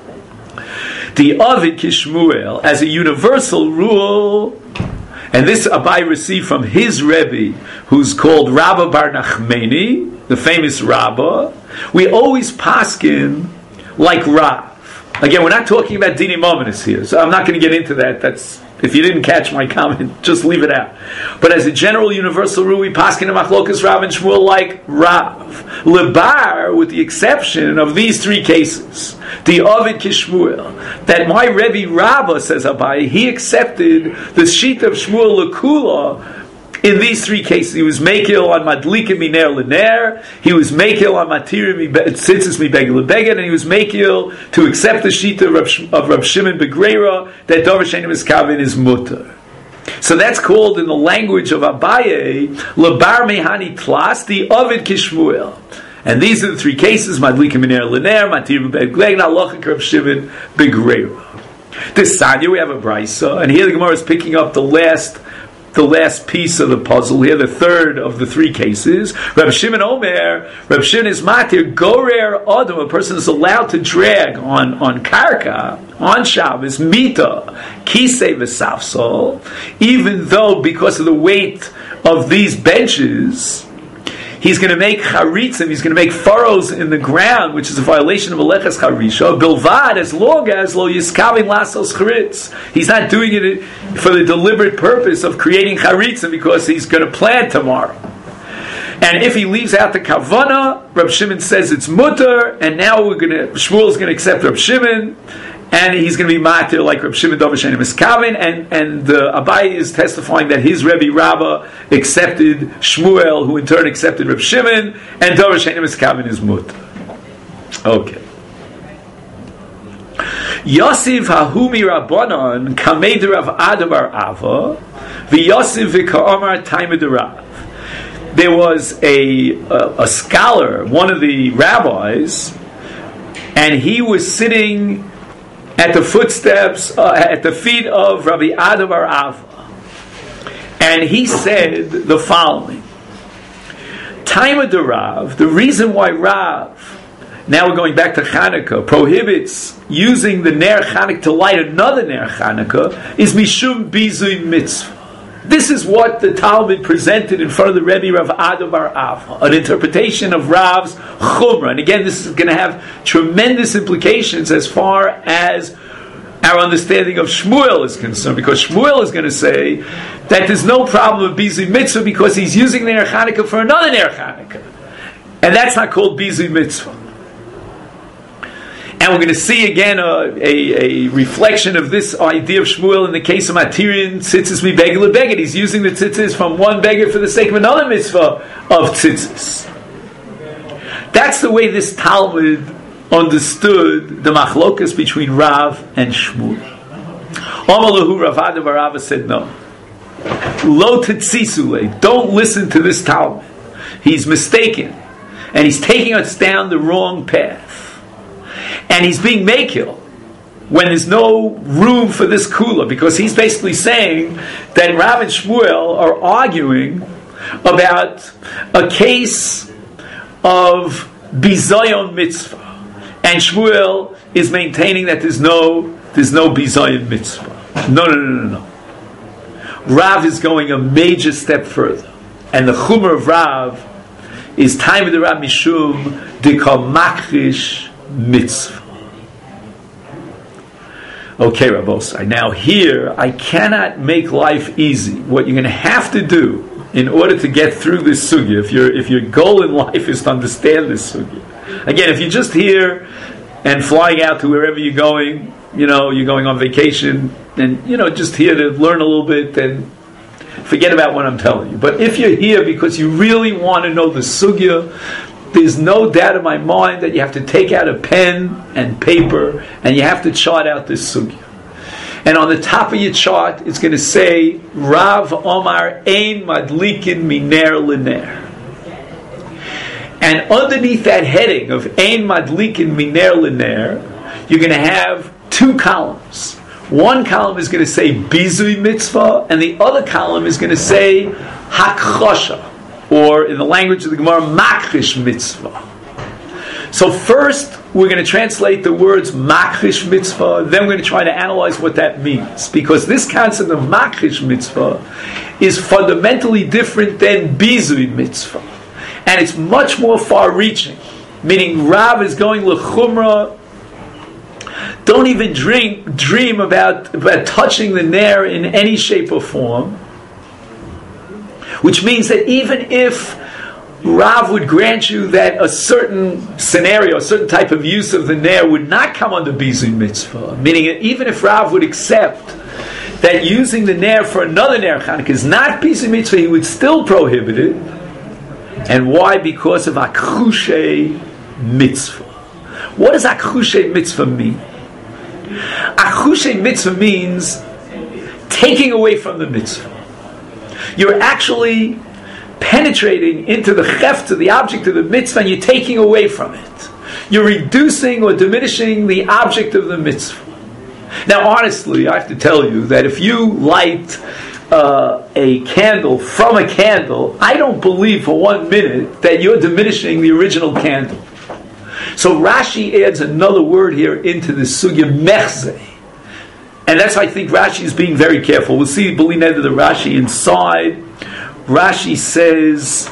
A: The ovid kishmuel as a universal rule, and this Abaye received from his Rebbe, who's called Rabba Bar Nachmani, the famous Rabba. We always paskin like Rav. Again, we're not talking about Dini Mominus here, so I'm not going to get into that. That's, if you didn't catch my comment, just leave it out. But as a general universal rule, we paskin in machlokas Rav and Shmuel like Rav. Lebar, with the exception of these three cases, the Ovid Kishmuel, that my Rebbe Rabba, says Abaye, he accepted the sheet of Shmuel Lekula. In these three cases, he was Mekil on Madlika Miner Lener, he was Mekil on Matirim Tzitzis Mibegel Lebeged, and he was Mekil to accept the Shita of Rab, of Rab Shimon Begreira that Dover Shenim is Kavin is Mutter. So that's called in the language of Abaye, Lebar Mehani Tlas, the Ovid Kishmuel. And these are the three cases: Madlika Miner Lener, Matirim Mibegel Lebeged, Halacha Rab Shimon Begreira. This Sanya, we have a Brisa, and here the Gemara is picking up the last the last piece of the puzzle here, the third of the three cases. Reb Shimon Omer, Reb Shimon is matir gorer adam, a person is allowed to drag on, on karka, on Shabbos, mita, kisei v'safsol, even though because of the weight of these benches, he's going to make charitzim, he's going to make furrows in the ground, which is a violation of Aleches Charisha, bilvad, as long as lo yiskavin lasos charitz. He's not doing it for the deliberate purpose of creating charitzim because he's going to plant tomorrow. And if he leaves out the kavana, Reb Shimon says it's mutter, and now we're going to, Shmuel is going to accept Reb Shimon, and he's going to be matir like Reb Shimon Dover Shenim is Kavin, and and uh, Abaye is testifying that his Rebbe Rabbah accepted Shmuel, who in turn accepted Reb Shimon, and Dover Shenim is Kavin is mutter. Okay. Yosef Hahumi Rabbanon Kamed Rav Adabar Ava v'Yosef v'Ka'omar Taimid Rav. There was a, a a scholar, one of the rabbis, and he was sitting at the footsteps, uh, at the feet of Rabbi Adabar Ava, and he said the following: Taima de Rav, the reason why Rav, now we're going back to Chanukah, prohibits using the Ner Chanukah to light another Ner Chanukah is Mishum Bizui Mitzvah. This is what the Talmud presented in front of the Rebbe Rav Adabar Ava, an interpretation of Rav's Chumrah. And again, this is going to have tremendous implications as far as our understanding of Shmuel is concerned, because Shmuel is going to say that there's no problem with Bizui Mitzvah because he's using the Ner Chanukah for another Ner Chanukah. And that's not called Bizui Mitzvah. And we're going to see again a, a, a reflection of this idea of Shmuel in the case of Matirin Tzitzis Mi Begel Lebeged. He's using the tzitzis from one beged for the sake of another mitzvah of tzitzis. That's the way this Talmud understood the machlokas between Rav and Shmuel. Amalahu Rav Adabar Ava said no. Lo tetzisule. Don't listen to this Talmud. He's mistaken. And he's taking us down the wrong path. And he's being makil when there's no room for this kula, because he's basically saying that Rav and Shmuel are arguing about a case of bizayon mitzvah, and Shmuel is maintaining that there's no there's no bizayon mitzvah. No, no, no, no, no. Rav is going a major step further. And the Chumar of Rav is time of the Rav Mishum Dikam Makrish Mitzvah. Okay, Rabbosai. Now here, I cannot make life easy. What you're going to have to do in order to get through this sugya, if your if your goal in life is to understand this sugya. Again, if you're just here and flying out to wherever you're going, you know, you're going on vacation, and, you know, just here to learn a little bit, then forget about what I'm telling you. But if you're here because you really want to know the sugya, there's no doubt in my mind that you have to take out a pen and paper and you have to chart out this sugya. And on the top of your chart, it's going to say, Rav Omar Ein Madlikin Miner Liner. And underneath that heading of Ein Madlikin Miner Liner, you're going to have two columns. One column is going to say Bizui Mitzvah, and the other column is going to say Hakchosha, or in the language of the Gemara, Makrish Mitzvah. So first, we're going to translate the words Makrish Mitzvah, then we're going to try to analyze what that means. Because this concept of Makrish Mitzvah is fundamentally different than Bizui Mitzvah. And it's much more far-reaching. Meaning, Rav is going L'chumra, don't even drink, dream about, about touching the Ner in any shape or form. Which means that even if Rav would grant you that a certain scenario, a certain type of use of the Ner would not come under Bizui Mitzvah, meaning that even if Rav would accept that using the Ner for another Ner Chanukah is not Bizui Mitzvah, he would still prohibit it. And why? Because of Akhushe Mitzvah. What does Akhushe Mitzvah mean? Akhushe Mitzvah means taking away from the mitzvah. You're actually penetrating into the cheft, to the object of the mitzvah, and you're taking away from it. You're reducing or diminishing the object of the mitzvah. Now, honestly, I have to tell you that if you light uh, a candle from a candle, I don't believe for one minute that you're diminishing the original candle. So Rashi adds another word here into the sugya, mechze. And that's why I think Rashi is being very careful. We'll see, believe the Rashi inside. Rashi says,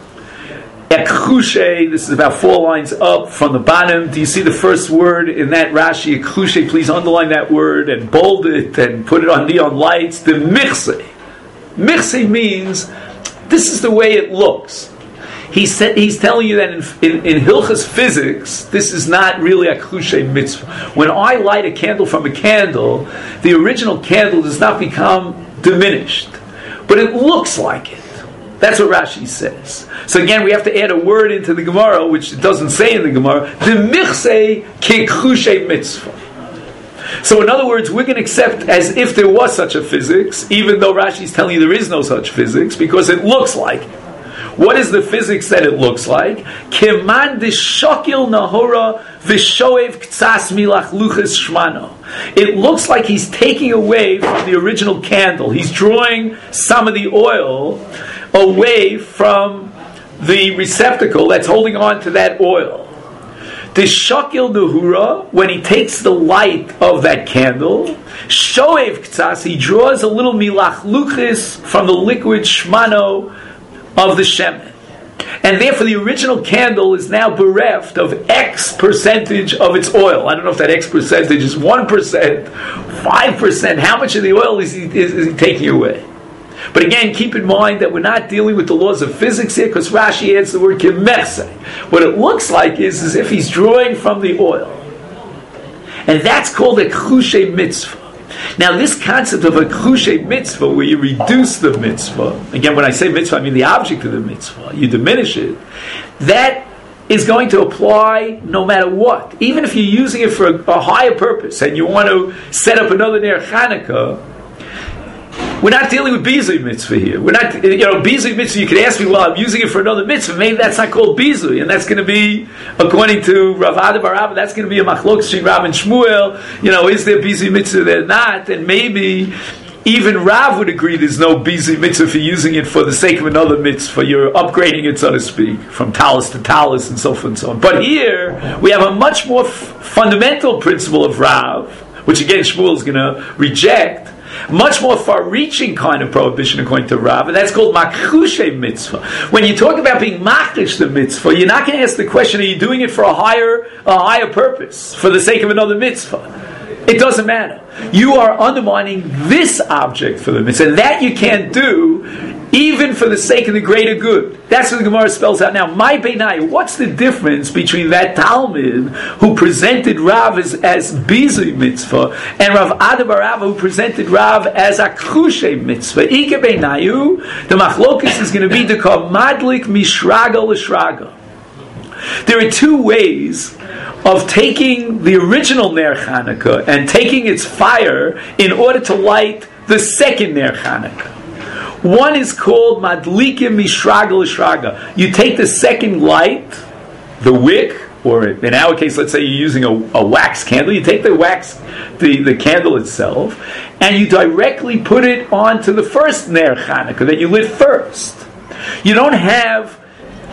A: Ekhushe, this is about four lines up from the bottom. Do you see the first word in that Rashi? Ekhushe, please underline that word and bold it and put it on neon lights. The michse. Michse means, this is the way it looks. He said, he's telling you that in, in, in Hilchas physics, this is not really a Akhushe Mitzvah. When I light a candle from a candle, the original candle does not become diminished. But it looks like it. That's what Rashi says. So again, we have to add a word into the Gemara, which it doesn't say in the Gemara, the Michse Ke Akhushe Mitzvah. So in other words, we're going to accept as if there was such a physics, even though Rashi is telling you there is no such physics, because it looks like it. What is the physics that it looks like? Keman deshokil nahora v'shoev ktsas milach luchas shmano. It looks like he's taking away from the original candle. He's drawing some of the oil away from the receptacle that's holding on to that oil. Deshokil nahura, when he takes the light of that candle, shoev ktsas, he draws a little milach luchas from the liquid shmano of the shemen. And therefore the original candle is now bereft of X percentage of its oil. I don't know if that X percentage is one percent, five percent. How much of the oil is he, is, is he taking away? But again, keep in mind that we're not dealing with the laws of physics here, because Rashi adds the word kemechse. What it looks like is as if he's drawing from the oil. And that's called a Akhushe Mitzvah. Now, this concept of a Akhushe Mitzvah, where you reduce the mitzvah, again, when I say mitzvah, I mean the object of the mitzvah, you diminish it, that is going to apply no matter what. Even if you're using it for a, a higher purpose, and you want to set up another Ner Chanukah, we're not dealing with Bizui Mitzvah here. We're not, you know, Bizui Mitzvah, you could ask me, well, I'm using it for another mitzvah. Maybe that's not called Bizui, and that's going to be, according to Rav Ada bar Abba, that's going to be a machlok between Rav and Shmuel. You know, is there Bizui Mitzvah there? Not, and maybe even Rav would agree there's no Bizui Mitzvah for using it for the sake of another mitzvah. You're upgrading it, so to speak, from talus to talus and so forth and so on. But here, we have a much more f- fundamental principle of Rav, which again Shmuel is going to reject, much more far-reaching kind of prohibition according to Rav, and that's called makhushe mitzvah. When you talk about being machish the mitzvah, you're not going to ask the question, are you doing it for a higher, a higher purpose, for the sake of another mitzvah? It doesn't matter. You are undermining this object for the mitzvah, and that you can't do even for the sake of the greater good. That's what the Gemara spells out now. My Beinai, what's the difference between that Talmud who presented Rav as, as Bizui mitzvah and Rav Ada bar Rava who presented Rav as a Kushe mitzvah? Ike Beinayu, the Machlokes is going to be the Madlik Mishraga L'Shraga. There are two ways of taking the original Ner Chanukah and taking its fire in order to light the second Ner Chanukah. One is called Madlikim Mishraga L'Shraga. You take the second light, the wick, or in our case, let's say you're using a, a wax candle, you take the wax, the, the candle itself, and you directly put it onto the first Ner Chanukah that you lit first. You don't have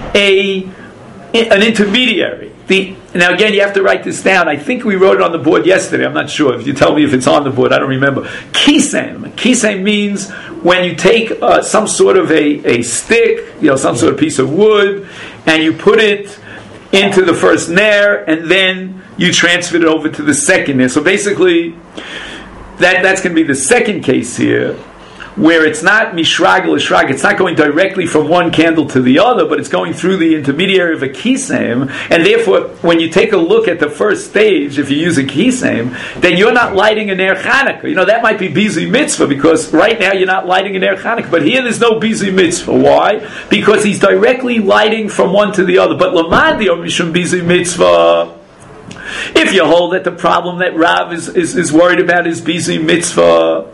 A: a an intermediary. The, now again, you have to write this down. I think we wrote it on the board yesterday. I'm not sure. If you tell me if it's on the board, I don't remember. Kisem. Kisem means when you take uh, some sort of a, a stick, you know, some sort of piece of wood, and you put it into the first ner, and then you transfer it over to the second ner. So basically, that that's going to be the second case here, where it's not mishrag l'shrag, it's not going directly from one candle to the other, but it's going through the intermediary of a kisem, and therefore, when you take a look at the first stage, if you use a kisem, then you're not lighting a ner Chanukah. You know, that might be bizi mitzvah, because right now you're not lighting a ner Chanukah, but here there's no bizi mitzvah. Why? Because he's directly lighting from one to the other. But lamadi or mishum bizi mitzvah, if you hold that the problem that Rav is, is, is worried about is bizi mitzvah,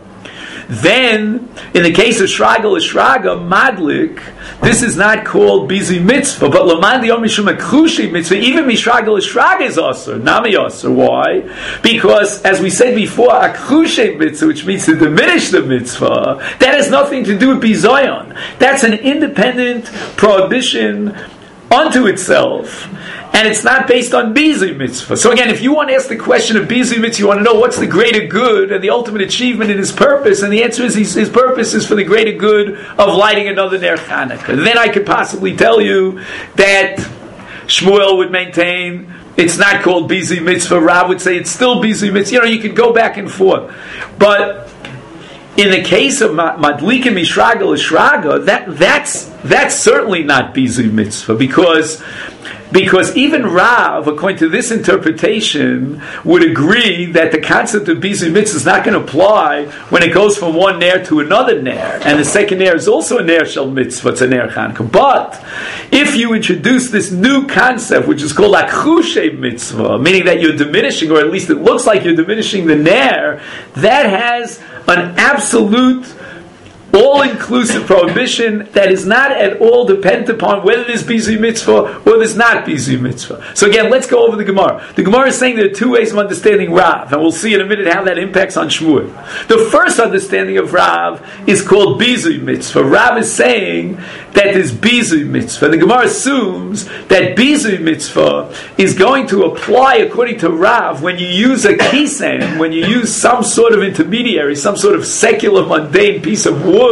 A: then, in the case of Shraga L'Shraga, Madlik, this is not called Bizi Mitzvah, but Laman Di Yom Mishum Akhushi Mitzvah, even Mishraga L'Shraga is Asur, Nami Asur. Why? Because, as we said before, Akhushi Mitzvah, which means to diminish the Mitzvah, that has nothing to do with Bizayon. That's an independent prohibition unto itself, and it's not based on Bizi Mitzvah. So again, if you want to ask the question of Bizi Mitzvah, you want to know what's the greater good and the ultimate achievement in his purpose, and the answer is his, his purpose is for the greater good of lighting another Ner Chanukah. Then I could possibly tell you that Shmuel would maintain it's not called Bizi Mitzvah, Rav would say it's still Bizi Mitzvah. You know, you could go back and forth. But in the case of Madlika Mishraga L'Shraga, that that's that's certainly not Bizu Mitzvah, because because even Rav, according to this interpretation, would agree that the concept of Bizu Mitzvah is not going to apply when it goes from one Ner to another Ner, and the second Ner is also a Ner Shel Mitzvah, it's a Ner Chanukah. But if you introduce this new concept, which is called Akhushe Mitzvah, meaning that you're diminishing, or at least it looks like you're diminishing the Ner, that has an absolute, all-inclusive prohibition that is not at all dependent upon whether there's Bizu Mitzvah or there's not Bizu Mitzvah. So again, let's go over the Gemara. The Gemara is saying there are two ways of understanding Rav, and we'll see in a minute how that impacts on Shmuel. The first understanding of Rav is called Bizu Mitzvah. Rav is saying that there's Bizu Mitzvah. The Gemara assumes that Bizu Mitzvah is going to apply, according to Rav, when you use a kisem, when you use some sort of intermediary, some sort of secular, mundane piece of wood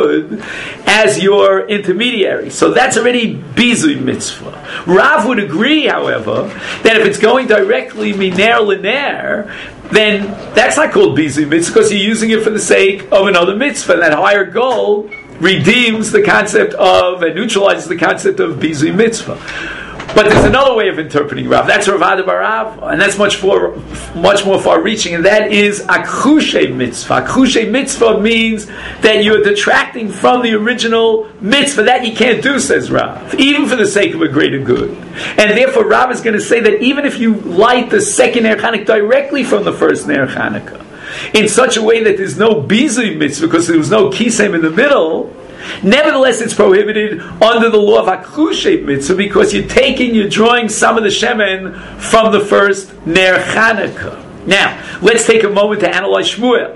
A: as your intermediary. So that's already Bizu Mitzvah. Rav would agree, however, that if it's going directly Miner L'ner, then that's not called Bizu Mitzvah, because you're using it for the sake of another mitzvah. And that higher goal redeems the concept of and neutralizes the concept of Bizu Mitzvah. But there's another way of interpreting Rav. That's Rav Ada bar Rava, and that's much more, much more far-reaching, and that is Akhushe Mitzvah. Akhushe Mitzvah means that you're detracting from the original mitzvah. That you can't do, says Rav, even for the sake of a greater good. And therefore, Rav is going to say that even if you light the second Ner Chanukah directly from the first Ner Chanukah, in such a way that there's no Bizu Mitzvah, because there was no Kisem in the middle, nevertheless, it's prohibited under the law of Akhushe Mitzvah, because you're taking, you're drawing some of the shemen from the first Ner Chanukah. Now, let's take a moment to analyze Shmuel.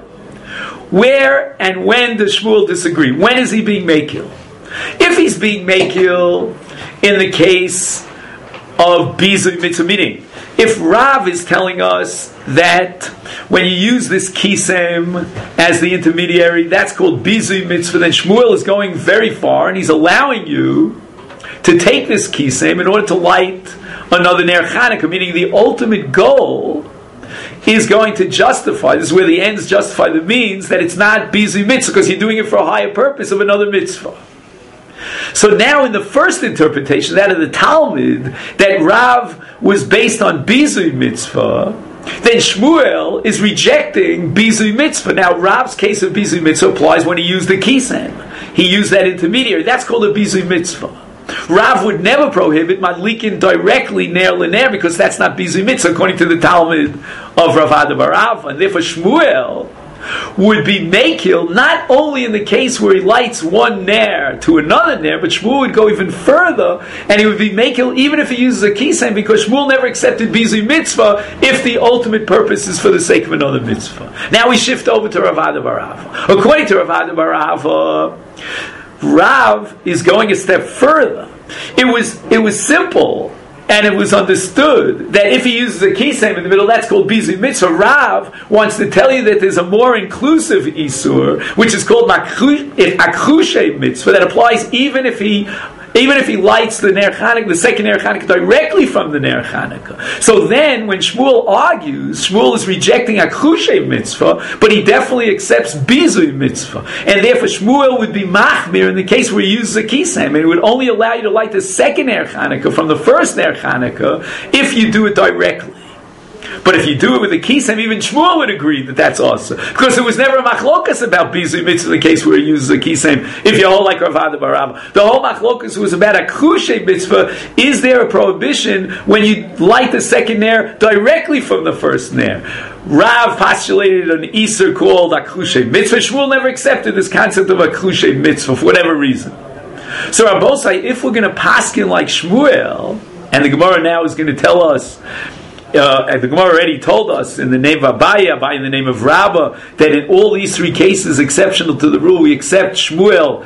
A: Where and when does Shmuel disagree? When is he being Mekil? If he's being Mekil in the case of Bizu Mitzvah, meaning if Rav is telling us that when you use this kisem as the intermediary, that's called bizui mitzvah, then Shmuel is going very far, and he's allowing you to take this kisem in order to light another Ner Chanukah, meaning the ultimate goal is going to justify, this is where the ends justify the means, that it's not bizui mitzvah, because you're doing it for a higher purpose of another mitzvah. So now in the first interpretation, that of the Talmud, that Rav was based on bizui mitzvah, then Shmuel is rejecting bizui mitzvah. Now Rav's case of bizui mitzvah applies when he used the kisem. He used that intermediary. That's called a bizui mitzvah. Rav would never prohibit madlikin directly ner l'ner, because that's not bizui mitzvah according to the Talmud of Rav Ada bar Rava. And therefore Shmuel would be makil not only in the case where he lights one ner to another ner, but Shmuel would go even further, and he would be makil even if he uses a kisem, because Shmuel never accepted bizui mitzvah if the ultimate purpose is for the sake of another mitzvah. Now we shift over to Rav Ada bar Rava. According to Rav Ada bar Rava, Rav is going a step further. It was it was simple, and it was understood that if he uses a kisem in the middle, that's called bizui mitzvah. Rav wants to tell you that there's a more inclusive isur, which is called akhushe mitzvah, that applies even if he even if he lights the Ner Chanukah, the second Ner Chanukah, directly from the Ner Chanukah. So then, when Shmuel argues, Shmuel is rejecting akhushe mitzvah, but he definitely accepts bizui mitzvah, and therefore Shmuel would be machmir in the case where he uses a kisem, and it would only allow you to light the second Ner Chanukah from the first Ner Chanukah if you do it directly. But if you do it with a kisem, even Shmuel would agree that that's awesome, because there was never a machlokas about bizui mitzvah in the case where he uses a kisem. If you hold like Rav Ada bar Rava, the whole machlokas was about a akhushe mitzvah. Is there a prohibition when you light the second ner directly from the first ner? Rav postulated an iser called akhushe mitzvah. Shmuel never accepted this concept of akhushe mitzvah for whatever reason. So Rabbosai, if we're going to paskin like Shmuel, and the Gemara now is going to tell us, Uh, and the Gemara already told us in the name of Abaye, Abaye in the name of Rabbah, that in all these three cases, exceptional to the rule, we accept Shmuel,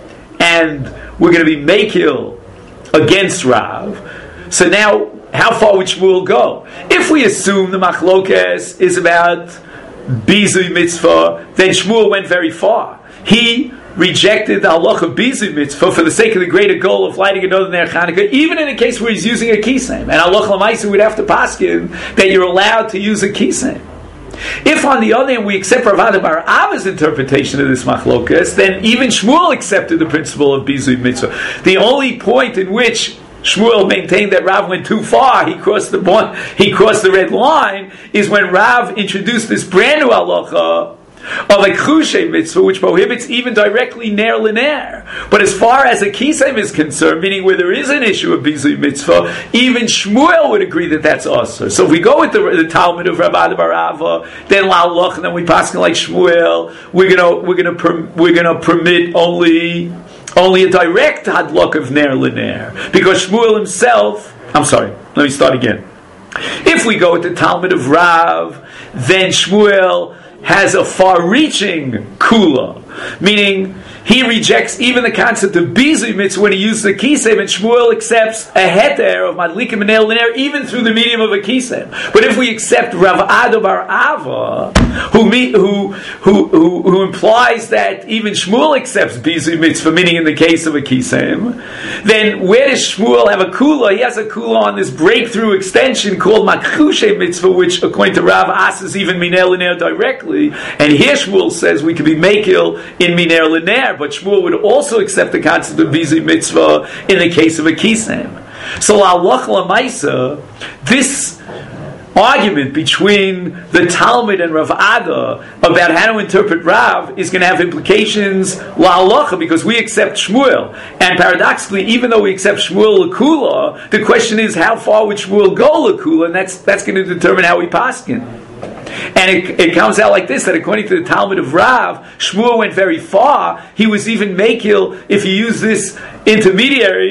A: and we're going to be makil against Rav. So now, how far would Shmuel go? If we assume the machlokes is about bizui mitzvah, then Shmuel went very far. He rejected the halach of bizui mitzvah for the sake of the greater goal of lighting another Ner Chanukah, even in a case where he's using a kisem. And halach l'maisa would have to paskin that you're allowed to use a kisem. If, on the other hand, we accept Rav Ada bar Rava's interpretation of this machlokas, then even Shmuel accepted the principle of bizui mitzvah. The only point in which Shmuel maintained that Rav went too far, he crossed the one, he crossed the red line, is when Rav introduced this brand new halacha of a akhushe mitzvah, which prohibits even directly ner l'ner. But as far as a kisem is concerned, meaning where there is an issue of bizui mitzvah, even Shmuel would agree that that's usher. So if we go with the, the Talmud of Rav Ada bar Rava, then la'aloch, and then we pass like Shmuel, we're gonna we're gonna per, we're gonna permit only only a direct hadlok of ner l'ner, because Shmuel himself. I'm sorry. Let me start again. If we go with the Talmud of Rav, then Shmuel has a far-reaching kula, meaning he rejects even the concept of bizui mitzvah when he uses a kisem, and Shmuel accepts a heter of madlikim and el l'ner even through the medium of a kisem. But if we accept Rav Ada bar Rava, who, who who who who implies that even Shmuel accepts bizui mitzvah, meaning in the case of a kisem, then where does Shmuel have a kula? He has a kula on this breakthrough extension called akhushe mitzvah, which according to Rav asks even minel l'ner directly, and here Shmuel says we can be makil in minel l'ner. But Shmuel would also accept the concept of bizui mitzvah in the case of a kisem. So la'aloch l'maisa, this argument between the Talmud and Rav Ada about how to interpret Rav is going to have implications la'alocha, because we accept Shmuel, and paradoxically, even though we accept Shmuel l'kula, the question is how far would Shmuel go l'kula, and that's that's going to determine how we paskin. And it, it comes out like this, that according to the Talmud of Rav, Shmuel went very far. He was even makil, if you use this intermediary,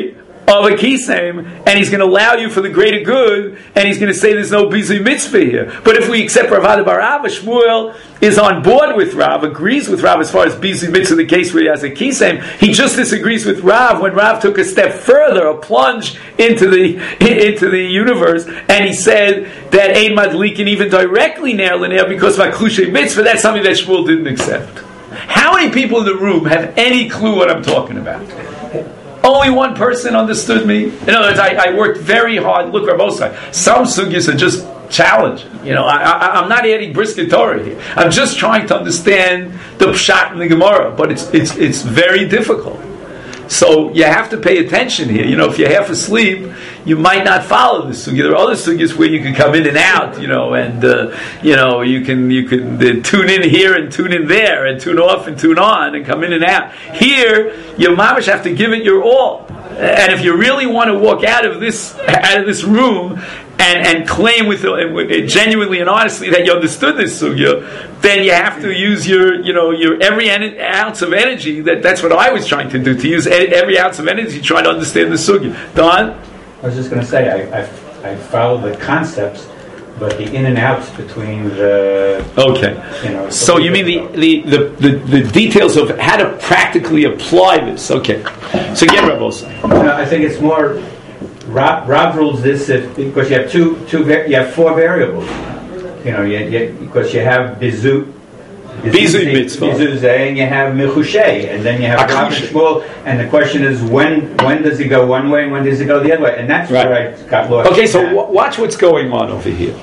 A: of a kisem, and he's going to allow you for the greater good, and he's going to say there's no bizui mitzvah here. But if we accept Rav Ada bar Rava, Shmuel is on board with Rav, agrees with Rav as far as bizui mitzvah, the case where he has a kisem. He just disagrees with Rav when Rav took a step further, a plunge into the into the universe, and he said that ein madlikin even directly ner l'ner because of aklushe mitzvah. That's something that Shmuel didn't accept. How many people in the room have any clue what I'm talking about? Only one person understood me. In other words, I, I worked very hard. Look, Rabbosai, some sugyas are just challenging. You know, I, I, I'm not adding brisket Torah here. I'm just trying to understand the pshat in the Gemara, but it's it's it's very difficult. So you have to pay attention here. You know, if you're half asleep, you might not follow this sugya. There are other sugyas where you can come in and out. You know, and uh, you know you can you can uh, tune in here and tune in there and tune off and tune on and come in and out. Here, you mamash have to give it your all. And if you really want to walk out of this out of this room and, and claim with, with genuinely and honestly that you understood this sugya, then you have to use your you know your every en- ounce of energy. That that's what I was trying to do, to use every ounce of energy trying to understand the sugya. Don?
F: I was just going to say I, I I follow the concepts, but the in and outs between the
A: okay.
F: You know,
A: so you mean the, the, the, the, the details of how to practically apply this? Okay. So get Rabbosai.
F: No, I think it's more. Rob, Rob rules this if, because you have two two you have four variables. You know, you, you, because you have bizu.
A: Bizui mitzvah,
F: and you have mechushay, and then you have Rav and Shmuel, and the question is when when does it go one way and when does it go the other way, and that's right. Where I got lost.
A: Okay, so w- watch what's going on over here.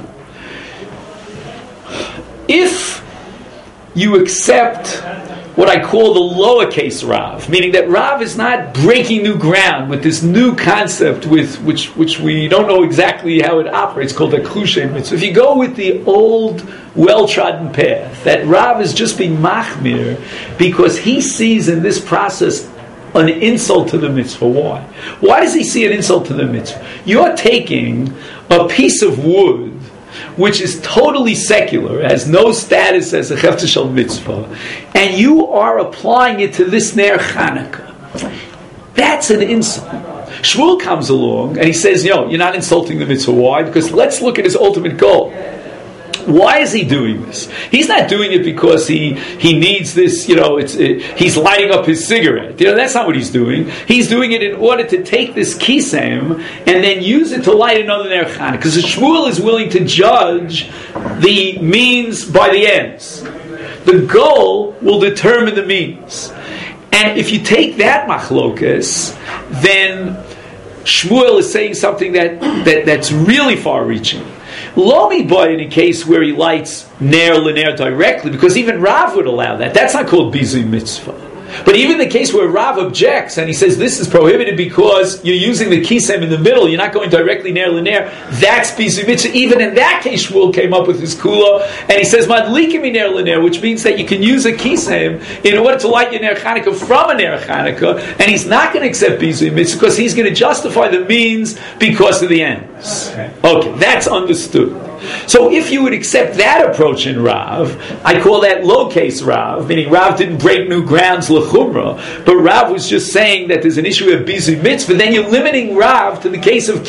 A: If you accept what I call the lowercase Rav, meaning that Rav is not breaking new ground with this new concept with which which we don't know exactly how it operates, called the Klushe Mitzvah. If you go with the old, well-trodden path, that Rav is just being machmir because he sees in this process an insult to the mitzvah. Why? Why does he see an insult to the mitzvah? You're taking a piece of wood which is totally secular, has no status as a Hefzer Shel Mitzvah, and you are applying it to this Ner Chanukah. That's an insult. Shmuel comes along and he says, "Yo, you're not insulting the mitzvah." Why? Because let's look at his ultimate goal. Why is he doing this? He's not doing it because he, he needs this, you know, it's it, he's lighting up his cigarette. You know, that's not what he's doing. He's doing it in order to take this kisem and then use it to light another Ner Chanukah. Because Shmuel is willing to judge the means by the ends. The goal will determine the means. And if you take that machlokas, then Shmuel is saying something that, that that's really far-reaching. Lo mi boy in a case where he lights ner l'ner directly, because even Rav would allow that. That's not called bizui mitzvah. But even the case where Rav objects and he says this is prohibited because you're using the kisem in the middle, you're not going directly ner l'ner, that's bizui mitzvah. Even in that case, Shmuel came up with his kula, and he says madlikim ner l'ner, which means that you can use a kisem in order to light your ner Chanukah from a ner Chanukah, and he's not going to accept bizui mitzvah because he's going to justify the means because of the ends. Okay, that's understood. So if you would accept that approach in Rav, I call that low case Rav, meaning Rav didn't break new grounds l'chumra, but Rav was just saying that there's an issue of bizui mitzvah, then you're limiting Rav to the case of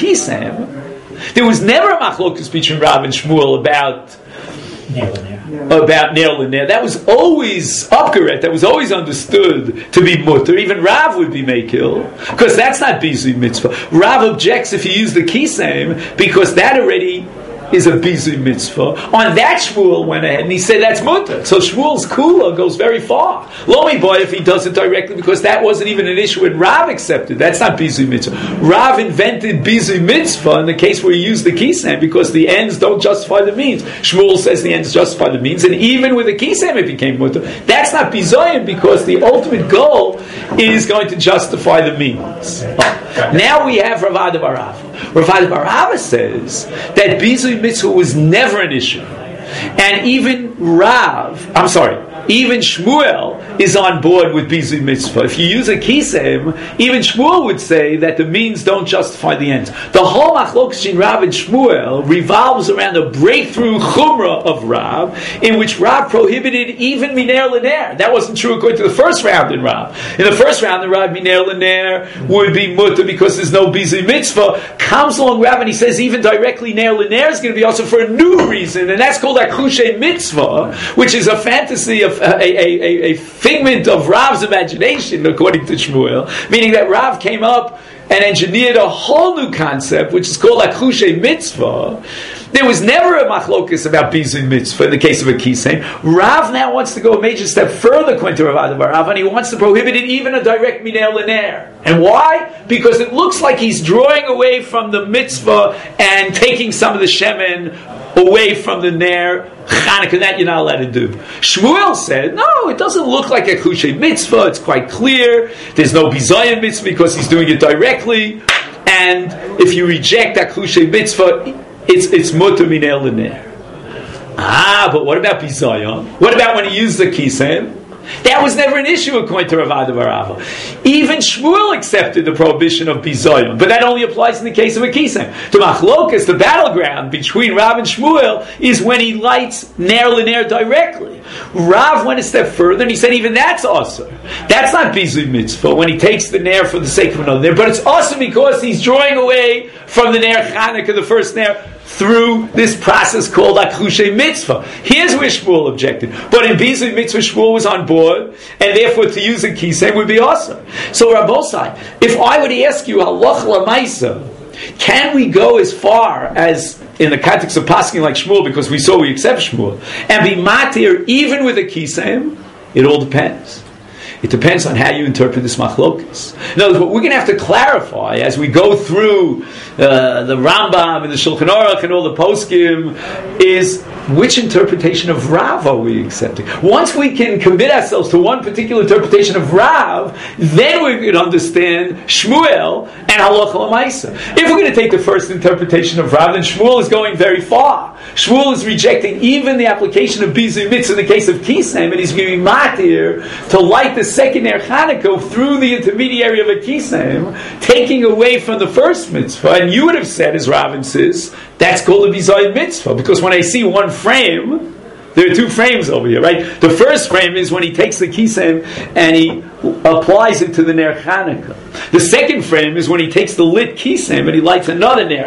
A: kisem. There was never a machlokus between Rav and Shmuel about about ner l'ner. That was always upgaret, that was always understood to be mutter. Even Rav would be mekil, because that's not bizui mitzvah. Rav objects if you use the kisem, because that already is a bizui mitzvah. On that, Shmuel went ahead and he said that's mutter. So Shmuel's kula goes very far. Lomi boy if he does it directly, because that wasn't even an issue when Rav accepted. That's not bizui mitzvah. Rav invented bizui mitzvah in the case where he used the kisem, because the ends don't justify the means. Shmuel says the ends justify the means, and even with the kisem it became mutter. That's not bizoyim, because the ultimate goal is going to justify the means. Oh. Now we have Rav Ada bar Rava. Rav Ada bar Rava says that bizui mitzvah was never an issue. And even Rav, I'm sorry, even Shmuel is on board with Bizui Mitzvah. If you use a kisem, even Shmuel would say that the means don't justify the ends. The whole Machlokes in Rav and Shmuel revolves around a breakthrough chumrah of Rav, in which Rav prohibited even Miner L'Ner. That wasn't true according to the first round in Rav. In the first round in Rav, Miner L'Ner would be mutter because there's no Bizui Mitzvah. Comes along Rav and he says even directly Ner L'Ner is going to be also for a new reason, and that's called Akushe Mitzvah, which is a fantasy of A, a, a, a figment of Rav's imagination, according to Shmuel, meaning that Rav came up and engineered a whole new concept, which is called Akushe Mitzvah. There was never a machlokus about Bizui Mitzvah in the case of a kisem. Rav now wants to go a major step further, according to Rav Rav, and he wants to prohibit it even a direct Miner L'Ner. And why? Because it looks like he's drawing away from the mitzvah and taking some of the shemen away from the Ner Chanukah. That you're not allowed to do. Shmuel said, no, it doesn't look like a Kushe Mitzvah. It's quite clear. There's no Bizayin Mitzvah because he's doing it directly. And if you reject that Kushe Mitzvah, it's it's Mutter Miner L'Ner. Ah, but what about Bizayin? What about when he used the Kisem? That was never an issue according to Rav Rava. Even Shmuel accepted the prohibition of Bizayon, but that only applies in the case of a kisem. The machlokas, the battleground between Rav and Shmuel, is when he lights Ner L'Ner directly. Rav went a step further and he said even that's awesome. That's not Bizui Mitzvah when he takes the Ner for the sake of another Ner, but it's awesome because he's drawing away from the Ner Chanukah, the first Ner, through this process called Akushe Mitzvah. Here's where Shmuel objected. But in Bizui Mitzvah, Shmuel was on board, and therefore to use a kisem would be awesome. So Rabbosai, if I were to ask you, Halach L'Maisa, can we go as far as, in the context of pasking like Shmuel, because we saw we accept Shmuel, and be matir even with a kisem? It all depends. It depends on how you interpret this machlokas. In other words, what we're going to have to clarify as we go through uh, the Rambam and the Shulchan Aruch and all the poskim is which interpretation of Rav are we accepting. Once we can commit ourselves to one particular interpretation of Rav, then we can understand Shmuel and Halacha L'Maisa. If we're going to take the first interpretation of Rav, then Shmuel is going very far. Shmuel is rejecting even the application of Bizui Mitzvah in the case of Kisem, and he's giving matir to light the second Ner Chanukah through the intermediary of a Kisem, taking away from the first mitzvah. And you would have said, as Rav insists, that's called a Bizui Mitzvah, because when I see one frame, there are two frames over here, right? The first frame is when he takes the Kisem and he applies it to the Ner Chanukah. The second frame is when he takes the lit Kisem and he lights another Ner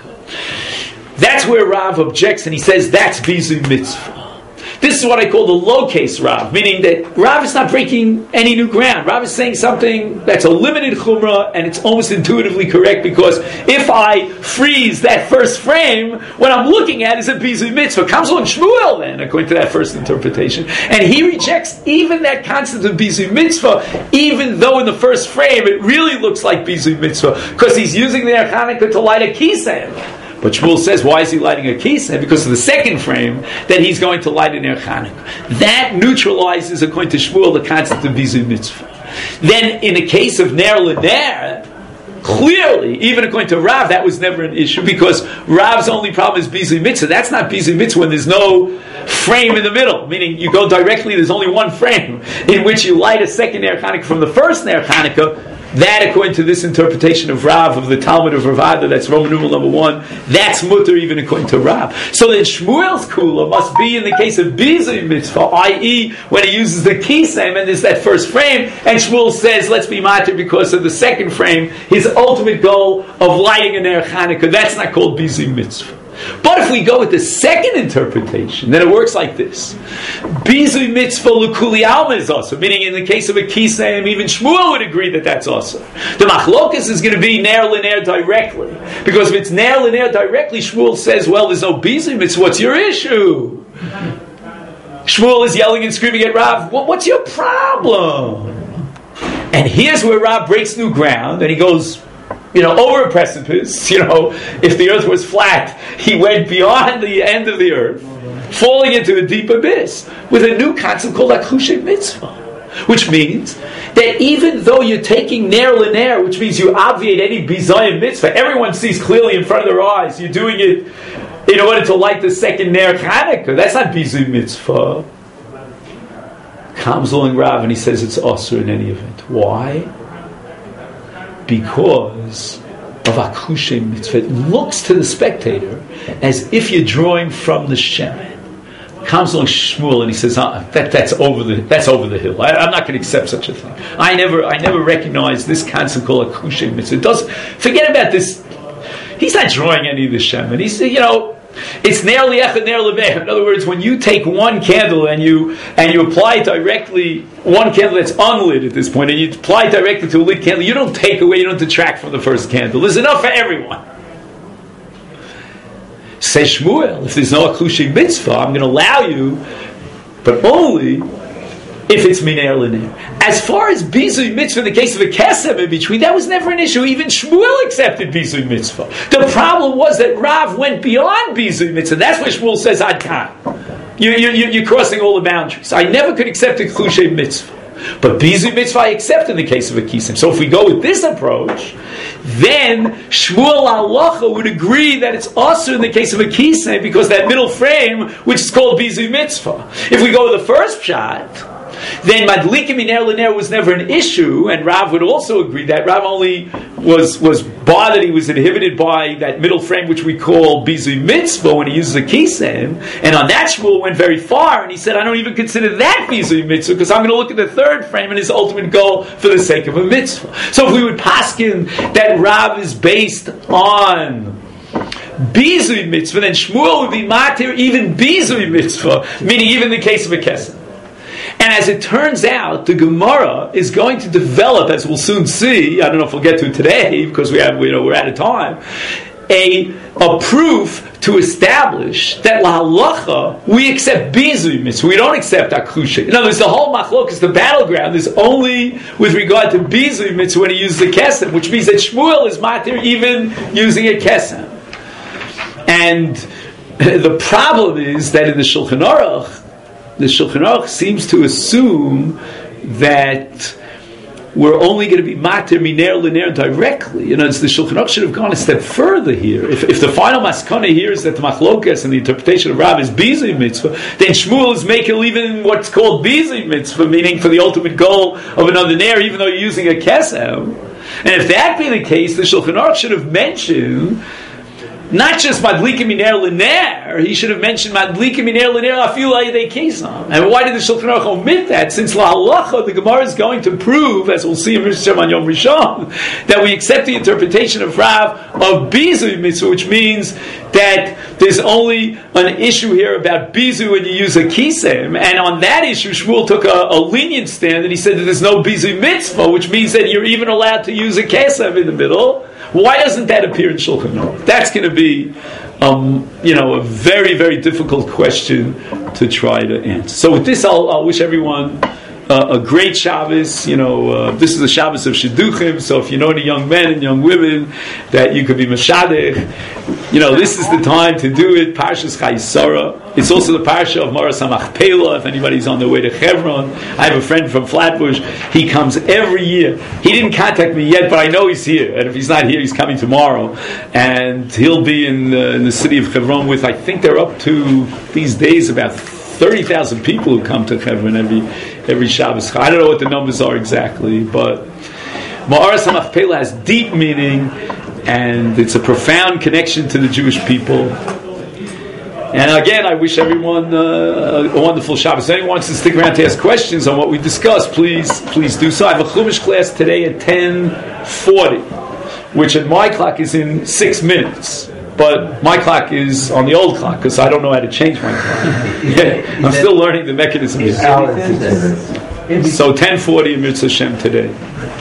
A: Chanukah. That's where Rav objects and he says that's Bizui Mitzvah. This is what I call the low case Rav, meaning that Rav is not breaking any new ground. Rav is saying something that's a limited chumrah, and it's almost intuitively correct, because if I freeze that first frame, what I'm looking at is a Bizui Mitzvah. Comes along Shmuel then, according to that first interpretation, and he rejects even that concept of Bizui Mitzvah, even though in the first frame it really looks like Bizui Mitzvah, because he's using the Ner Chanukah to light a kisem. But Shmuel says, why is he lighting a kisem? Because of the second frame, then he's going to light an Ner Chanukah. That neutralizes, according to Shmuel, the concept of Bizui Mitzvah. Then, in the case of Ner L'Ner, clearly, even according to Rav, that was never an issue, because Rav's only problem is Bizui Mitzvah. That's not Bizui Mitzvah when there's no frame in the middle, meaning you go directly, there's only one frame in which you light a second Ner Chanukah from the first Ner Chanukah. That, according to this interpretation of Rav, of the Talmud of Rav Ada, that's Roman numeral number one, that's mutter even according to Rav. So then Shmuel's kula must be in the case of Bizui Mitzvah, that is, when he uses the kisem and there's that first frame, and Shmuel says, let's be matir because of the second frame, his ultimate goal of lighting a Ner Chanukah. That's not called Bizui Mitzvah. But if we go with the second interpretation, then it works like this. Bizui Mitzvah l'kuli alma is also, meaning in the case of a kisem, even Shmuel would agree that that's also. The machlokas is going to be Ner L'Ner directly. Because if it's Ner L'Ner directly, Shmuel says, well, there's no Bizui Mitzvah, what's your issue? Shmuel is yelling and screaming at Rav, well, what's your problem? And here's where Rav breaks new ground, and he goes, you know, over a precipice. You know, if the earth was flat, he went beyond the end of the earth, falling into a deep abyss with a new concept called Akushe Mitzvah, which means that even though you're taking Ner L'Ner, which means you obviate any Bizayim Mitzvah, everyone sees clearly in front of their eyes, you're doing it in order to light the second Ner Chanukah. That's not Bizui Mitzvah. Comes along Rav and he says it's Asur in any event. Why? Because of Akushe Mitzvah. It looks to the spectator as if you're drawing from the Shemen. Comes along Shmuel and he says, ah, that, that's over the that's over the hill. I, I'm not going to accept such a thing. I never I never recognize this concept called Akushe Mitzvah. It does, forget about this. He's not drawing any of the Shemen. He's, you know, it's ner li'echad ner le've'er. In other words, when you take one candle and you and you apply it directly, one candle that's unlit at this point, and you apply it directly to a lit candle, you don't take away, you don't detract from the first candle. There's enough for everyone. Say Shmuel, if there's no Akushe Mitzvah, I'm going to allow you, but only if it's Miner L'Ner. As far as Bizui Mitzvah, in the case of a Kesem in between, that was never an issue. Even Shmuel accepted Bizui Mitzvah. The problem was that Rav went beyond Bizui Mitzvah. That's why Shmuel says, Ad Kan. You, you, you, you're crossing all the boundaries. I never could accept a Akushe Mitzvah. But Bizui Mitzvah I accept in the case of a Kisem. So if we go with this approach, then Shmuel Halacha would agree that it's also in the case of a Kisem because that middle frame, which is called Bizui Mitzvah. If we go with the first shot, then Madlikim Miner L'Ner was never an issue, and Rav would also agree that Rav only was was bothered, he was inhibited by that middle frame which we call Bizui Mitzvah when he uses a Kisem, and on that Shmuel went very far, and he said, I don't even consider that Bizui Mitzvah, because I'm going to look at the third frame and his ultimate goal for the sake of a Mitzvah. So if we would paskin that Rav is based on Bizui Mitzvah, then Shmuel would be matir even Bizui Mitzvah, meaning even in the case of a Kesem. And as it turns out, the Gemara is going to develop, as we'll soon see, I don't know if we'll get to it today, because we have, you know, we're out of time, a, a proof to establish that la halacha, we accept Bizui Mitzvah, we don't accept Akushe. In other words, the whole machlok, the battleground, is only with regard to Bizui Mitzvah when he uses the Kesem, which means that Shmuel is matir even using a Kesem. And the problem is that in the Shulchan Aruch, the Shulchan Aruch seems to assume that we're only going to be matir Miner L'Ner directly. You know, it's the Shulchan Aruch should have gone a step further here. If, if the final maskana here is that the machlokas and the interpretation of Rav is Bizui Mitzvah, then Shmuel is making even what's called Bizui Mitzvah, meaning for the ultimate goal of another Ner, even though you're using a Kesem. And if that be the case, the Shulchan Aruch should have mentioned not just Madlikim Miner L'Ner, he should have mentioned Madlikim Miner L'Ner Afilu Ayidei Kesam. And why did the Shulchan Aruch omit that? Since La Halacha, the Gemara is going to prove, as we'll see in Rishon on Yom Rishon, that we accept the interpretation of Rav of Bizui Mitzvah, which means that there's only an issue here about Bizui when you use a Kisem, and on that issue, Shmuel took a, a lenient stand, and he said that there's no Bizui Mitzvah, which means that you're even allowed to use a Kesem in the middle. Why doesn't that appear in Shulchan Aruch? That's going to be, um, you know, a very, very difficult question to try to answer. So with this, I'll, I'll wish everyone uh, a great Shabbos. You know, uh, this is the Shabbos of Shidduchim, so if you know any young men and young women that you could be Meshadech, you know, this is the time to do it. Parshas Chayisara. It's also the parsha of Maras HaMachpelah, if anybody's on their way to Hebron. I have a friend from Flatbush. He comes every year. He didn't contact me yet, but I know he's here. And if he's not here, he's coming tomorrow. And he'll be in, uh, in the city of Hebron with, I think they're up to, these days, about thirty thousand people who come to Hebron every, every Shabbos. I don't know what the numbers are exactly, but Maras HaMachpelah has deep meaning, and it's a profound connection to the Jewish people. And again, I wish everyone uh, a wonderful Shabbos. If anyone wants to stick around to ask questions on what we discussed, please, please do so. I have a Chumash class today at ten forty, which at my clock is in six minutes. But my clock is on the old clock because I don't know how to change my clock. Yeah, I'm still learning the mechanism. So ten forty in Mitzvah Hashem today.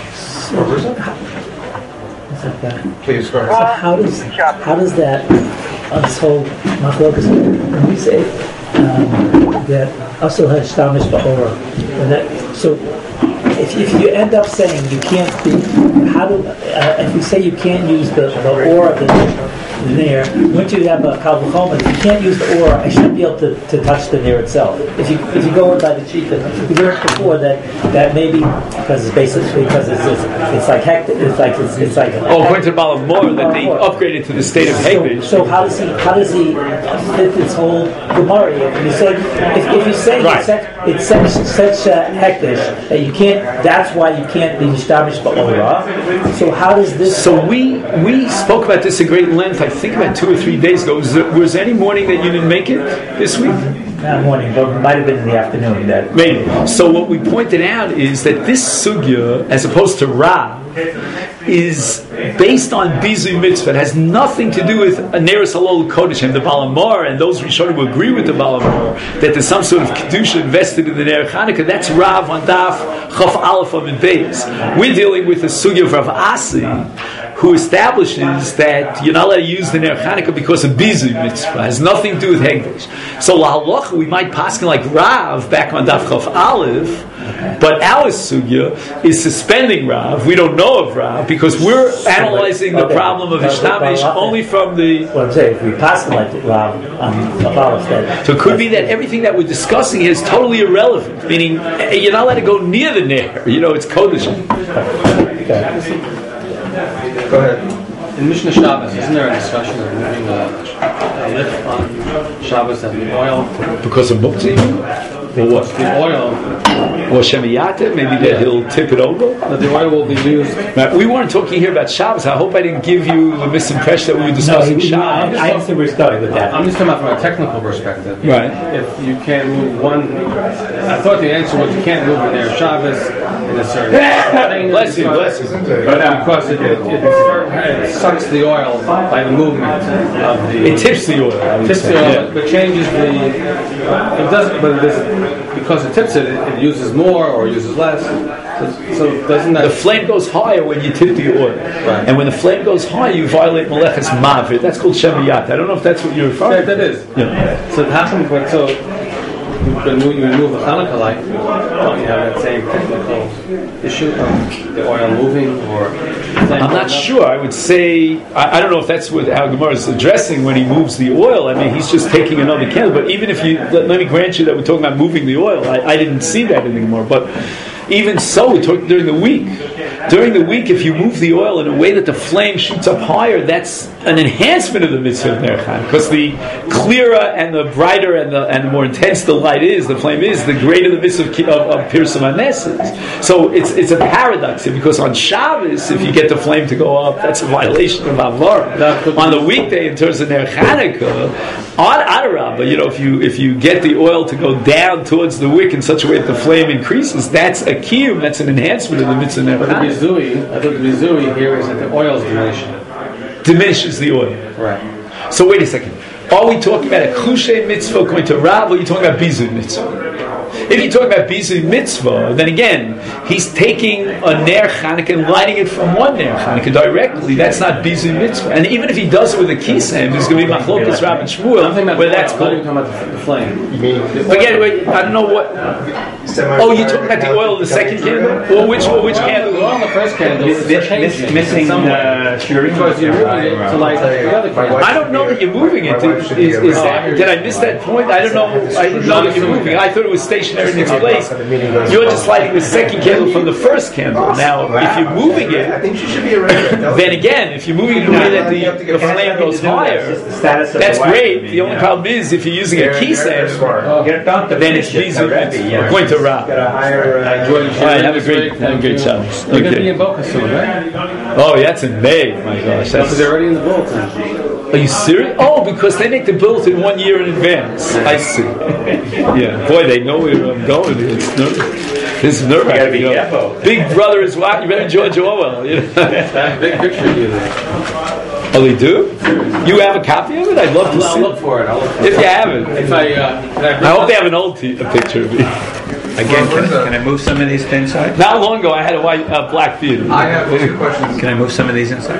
G: Please go ahead.
D: So how does how does that uh, this whole machlokas when we say um, that Asul has shtamish ba'ora, and that so if if you end up saying you can't be how do uh, if you say you can't use the the or of the the nair. Once you have a kal v'chomer, you can't use the or. I shouldn't be able to, to touch the nair itself. If you if you go in by the cheek, we learned before that that maybe because it's basically because it's it's, it's like hect, it's like it's, it's like
A: oh, according to Baal Mor that they upgraded to the state of hekdesh.
D: So, so how does he how does he fit this whole Gemara? You say if, if you say
A: right.
D: it's such it's such, such uh, hekdesh that you can't. That's why you can't be nishtavish ba'ora. So how does this?
A: So we we spoke about this at great length. I think about two or three days ago. Was there, was there any morning that you didn't make it this week?
D: Not morning, but it might have been in the afternoon. That
A: maybe. So what we pointed out is that this sugya, as opposed to Rav, is based on Bizu Mitzvah. It has nothing to do with Neres Halol Kodesh and the Baal Mor and those Rishonim who agree with the Baal Mor that there's some sort of Kedusha invested in the Ner Chanukah. That's Rav on Daf Chaf Aleph and Beis. We're dealing with the sugya of Rav Asi, who establishes that you're not allowed to use the Ner Chanukah because of Bizu Mitzvah. It has nothing to do with Hegdesh. So La Halacha, we might paskin like Rav back on Daf Chaf Aleph, but our sugya is suspending Rav. We don't know of Rav because we're analyzing the problem of Ishtamish only from the...
D: What I'm saying, if we paskin like Rav on Chaf Aleph,
A: so it could be that everything that we're discussing here is totally irrelevant, meaning you're not allowed to go near the Ner. You know, it's Kodesh.
G: Go ahead. In Mishnah Shabbos, isn't there a discussion of moving a, a lift on Shabbos and the oil?
A: Because of Muktzah? Or what?
G: The oil.
A: Or Shemiyata? Maybe that he'll tip it over?
G: That the oil will be used.
A: Now, we weren't talking here about Shabbos. I hope I didn't give you the misimpression that we were discussing
D: no,
A: Shabbos.
D: I understand we're starting with that.
G: I'm just talking about from a technical perspective.
A: Right.
G: If you can't move one... I thought the answer was you can't move in there Shabbos in a certain...
A: Bless you, bless you.
G: Because it, it, it, it sucks the oil by the movement of the...
A: It tips the oil.
G: It tips the oil, yeah. But changes the... It doesn't... But it because it tips it, it, it uses more or uses less. So, so doesn't that...
A: The flame goes higher when you tip the oil.
G: Right.
A: And when the flame goes higher, you violate Meleches Mavir. That's called Shemiyat. I don't know if that's what you're referring to.
G: Yeah, that is.
A: Yeah.
G: So it happens when... So, when you remove the Hanukkah light, don't you have that same technical issue of the oil moving or...
A: I'm not sure. I would say I, I don't know if that's what Al Gemara is addressing when he moves the oil. I mean, he's just taking another candle. But even if you let, let me grant you that we're talking about moving the oil, I, I didn't see that anymore. But even so, we talked during the week. During the week, if you move the oil in a way that the flame shoots up higher, that's an enhancement of the mitzvah of Ner Chaim. Because the clearer and the brighter and the and the more intense the light is, the flame is, the greater the mitzvah of, of, of Pirsum HaNes is. So it's it's a paradox here, because on Shabbos, if you get the flame to go up, that's a violation of Avar. On the weekday, in terms of Ner Chanukah, on Adarabah, you know, if you if you get the oil to go down towards the wick in such a way that the flame increases, that's a kiyum, that's an enhancement of the mitzvah Ner Chanukah.
G: Bizui, I think the bizui here is that the oil is diminishing.
A: Diminishes the oil.
G: Right.
A: So wait a second. Are we talking about a Chushay mitzvah going to Rav, or are you talking about Bizu mitzvah? If you're talking about Bizu mitzvah, then again, he's taking a Ner Chanukah and lighting it from one Ner Chanukah directly. That's not Bizu mitzvah. And even if he does it with a kisem, there's going to be Machlokas Rav and Shmuel, where that's called...
G: I'm talking about the flame.
A: Again, wait, I don't know what... Oh, you're talking about the oil of the second candle? Or which, or which candle?
G: The oil in the first candle is changing.
F: Missing the shuri.
G: Because you're moving it to light the other candle.
A: I don't know that you're moving it. Is, is, is that, did I miss that point? I don't know. I didn't know that you're moving. I thought it was stationary in its place. You're just lighting the second candle from the first candle. Now, if you're moving it,
C: I think she should be around.
A: then again, if you're moving it in a way that the, the flame goes higher, that's great. The only problem is if you're using a kisem, then it's Bizu. Going to Rav. All right, have a great, have a great Shabbos.
G: You're going to be in Boca soon, right?
A: Oh, that's in May. My gosh, that's.
G: Because they're already in the bulletin.
A: Are you serious? Oh, because they make the bulletin one year in advance. I see. Yeah, boy, they know where I'm going. It's nerve. This is nerve. You
F: gotta be careful.
A: Big Brother is watching. You better George Orwell. You know?
G: That big picture of you there.
A: Oh, they do? You have a copy of it? I'd love to
G: I'll
A: see
G: look for it. I'll look for
A: it. If
G: it.
A: you have it.
G: If I, uh,
A: I hope they have an old t- a picture of me.
F: Again, can, can I move some of these to inside?
A: Not long ago, I had a white, uh, black beard.
C: I have two questions.
F: Can I move some of these inside?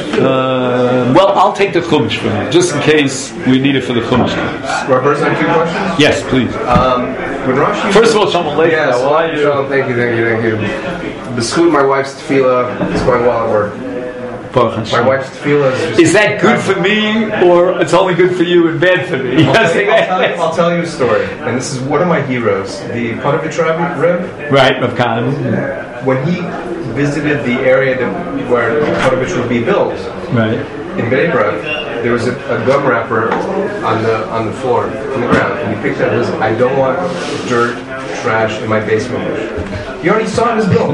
A: Uh, well, I'll take the chumash from you, just in case we need it for the chumash.
C: Well, first, I have two questions.
A: Yes, please.
C: Um, when Rashi
A: First of all, Shalom Aleichem.
C: Yes,
A: How are you?
C: Shalom, thank you, thank you, thank you. B'schut my wife's tefillah, it's going well at work.
A: Baruch
C: My
A: Hashem.
C: wife's tefillah is just...
A: Is that good for me, or it's only good for you and bad for me?
C: I'll tell, you, I'll, tell you, I'll tell you a story, and this is one of my heroes. The Panovich Rebbe,
A: Right, Rav Kahneman.
C: when he visited the area that, where Panovich would be built,
A: Right.
C: in Bnei Brak, there was a, a gum wrapper on the on the floor, on the ground, and he picked it up and said, I don't want dirt, trash in my basement. He already saw it in his bill.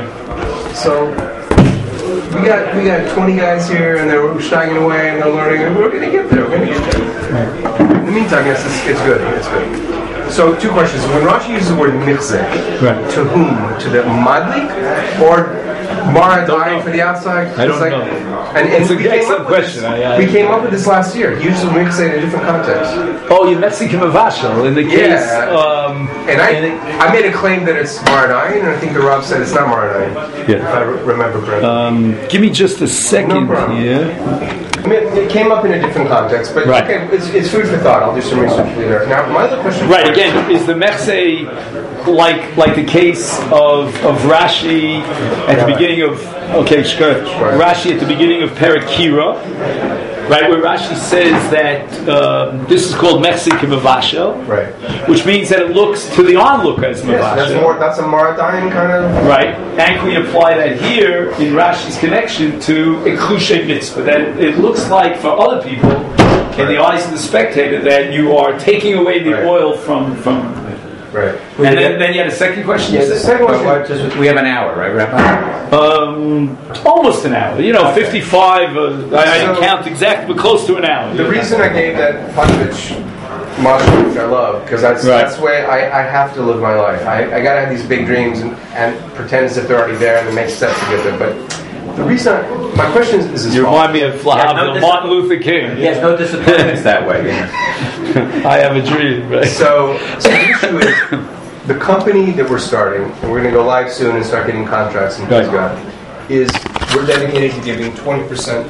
C: So we got we got twenty guys here, and they're shagging away, and they're learning, and we're going to get there. We're going to get there. In the meantime, yes, it's, it's good. It's good. So two questions. When Rashi uses the word michzeh,
A: Right.
C: to whom? To the madlik or Mara dying for the outside?
A: I don't
C: It's like,
A: know.
C: And, and
A: It's an
C: we came
A: excellent
C: up with
A: question.
C: this-
A: I- I-
C: we came up with this last year. He uses michzeh in a different context.
A: Oh, you Mexican Mavashal in the case.
C: Yeah.
A: Um,
C: And I I made a claim that it's Maranayan, and I think the Rav said it's not Maranayan.
A: Yeah.
C: If I re- remember correctly.
A: um, give me just a second
C: No problem.
A: here.
C: I mean, it came up in a different context, but
A: Right.
C: okay, it's, it's food for thought. I'll do some research later. Now, my other question...
A: Right, again, is the Mechse like like the case of, of Rashi at the beginning of, okay, Shkurt, Rashi at the beginning of Perakira, right, where Rashi says that um, this is called Mechse Kimavashel,
C: Right.
A: which means that it looks to the onlooker as
C: Yes, that's,
A: Mavashel.
C: more, that's a Maranayan kind of...
A: Right, and can we apply that here in Rashi's connection to Eklushe Mitzvah? That it looks like for other people, in the eyes of the spectator, that you are taking away the
C: Right.
A: oil from... from
C: Right.
A: and then, then you had a second question?
C: Yeah,
A: you
C: the
A: said?
C: second
F: Well,
C: one...
F: what- just- we have an hour, right, Rabbi?
A: Um, almost an hour. You know, fifty-five. Uh, I, I didn't
C: So-
A: count exactly, but close to an hour.
C: The reason I gave that Panovich model, which I love, because that's,
A: Right.
C: that's the way I, I have to live my life. I, I got to have these big dreams and, and pretend as if they're already there and then make steps to get there. But the reason, I, my question is, is as
A: You remind
C: follows.
A: me of Flahavdil,
F: Yeah, no, this-
A: Martin Luther King.
F: He has no disappointments that way.
A: I have a dream. Right?
C: So, so the issue is, the company that we're starting, and we're going to go live soon and start getting contracts and
A: Right.
C: please God, is we're dedicated to giving twenty percent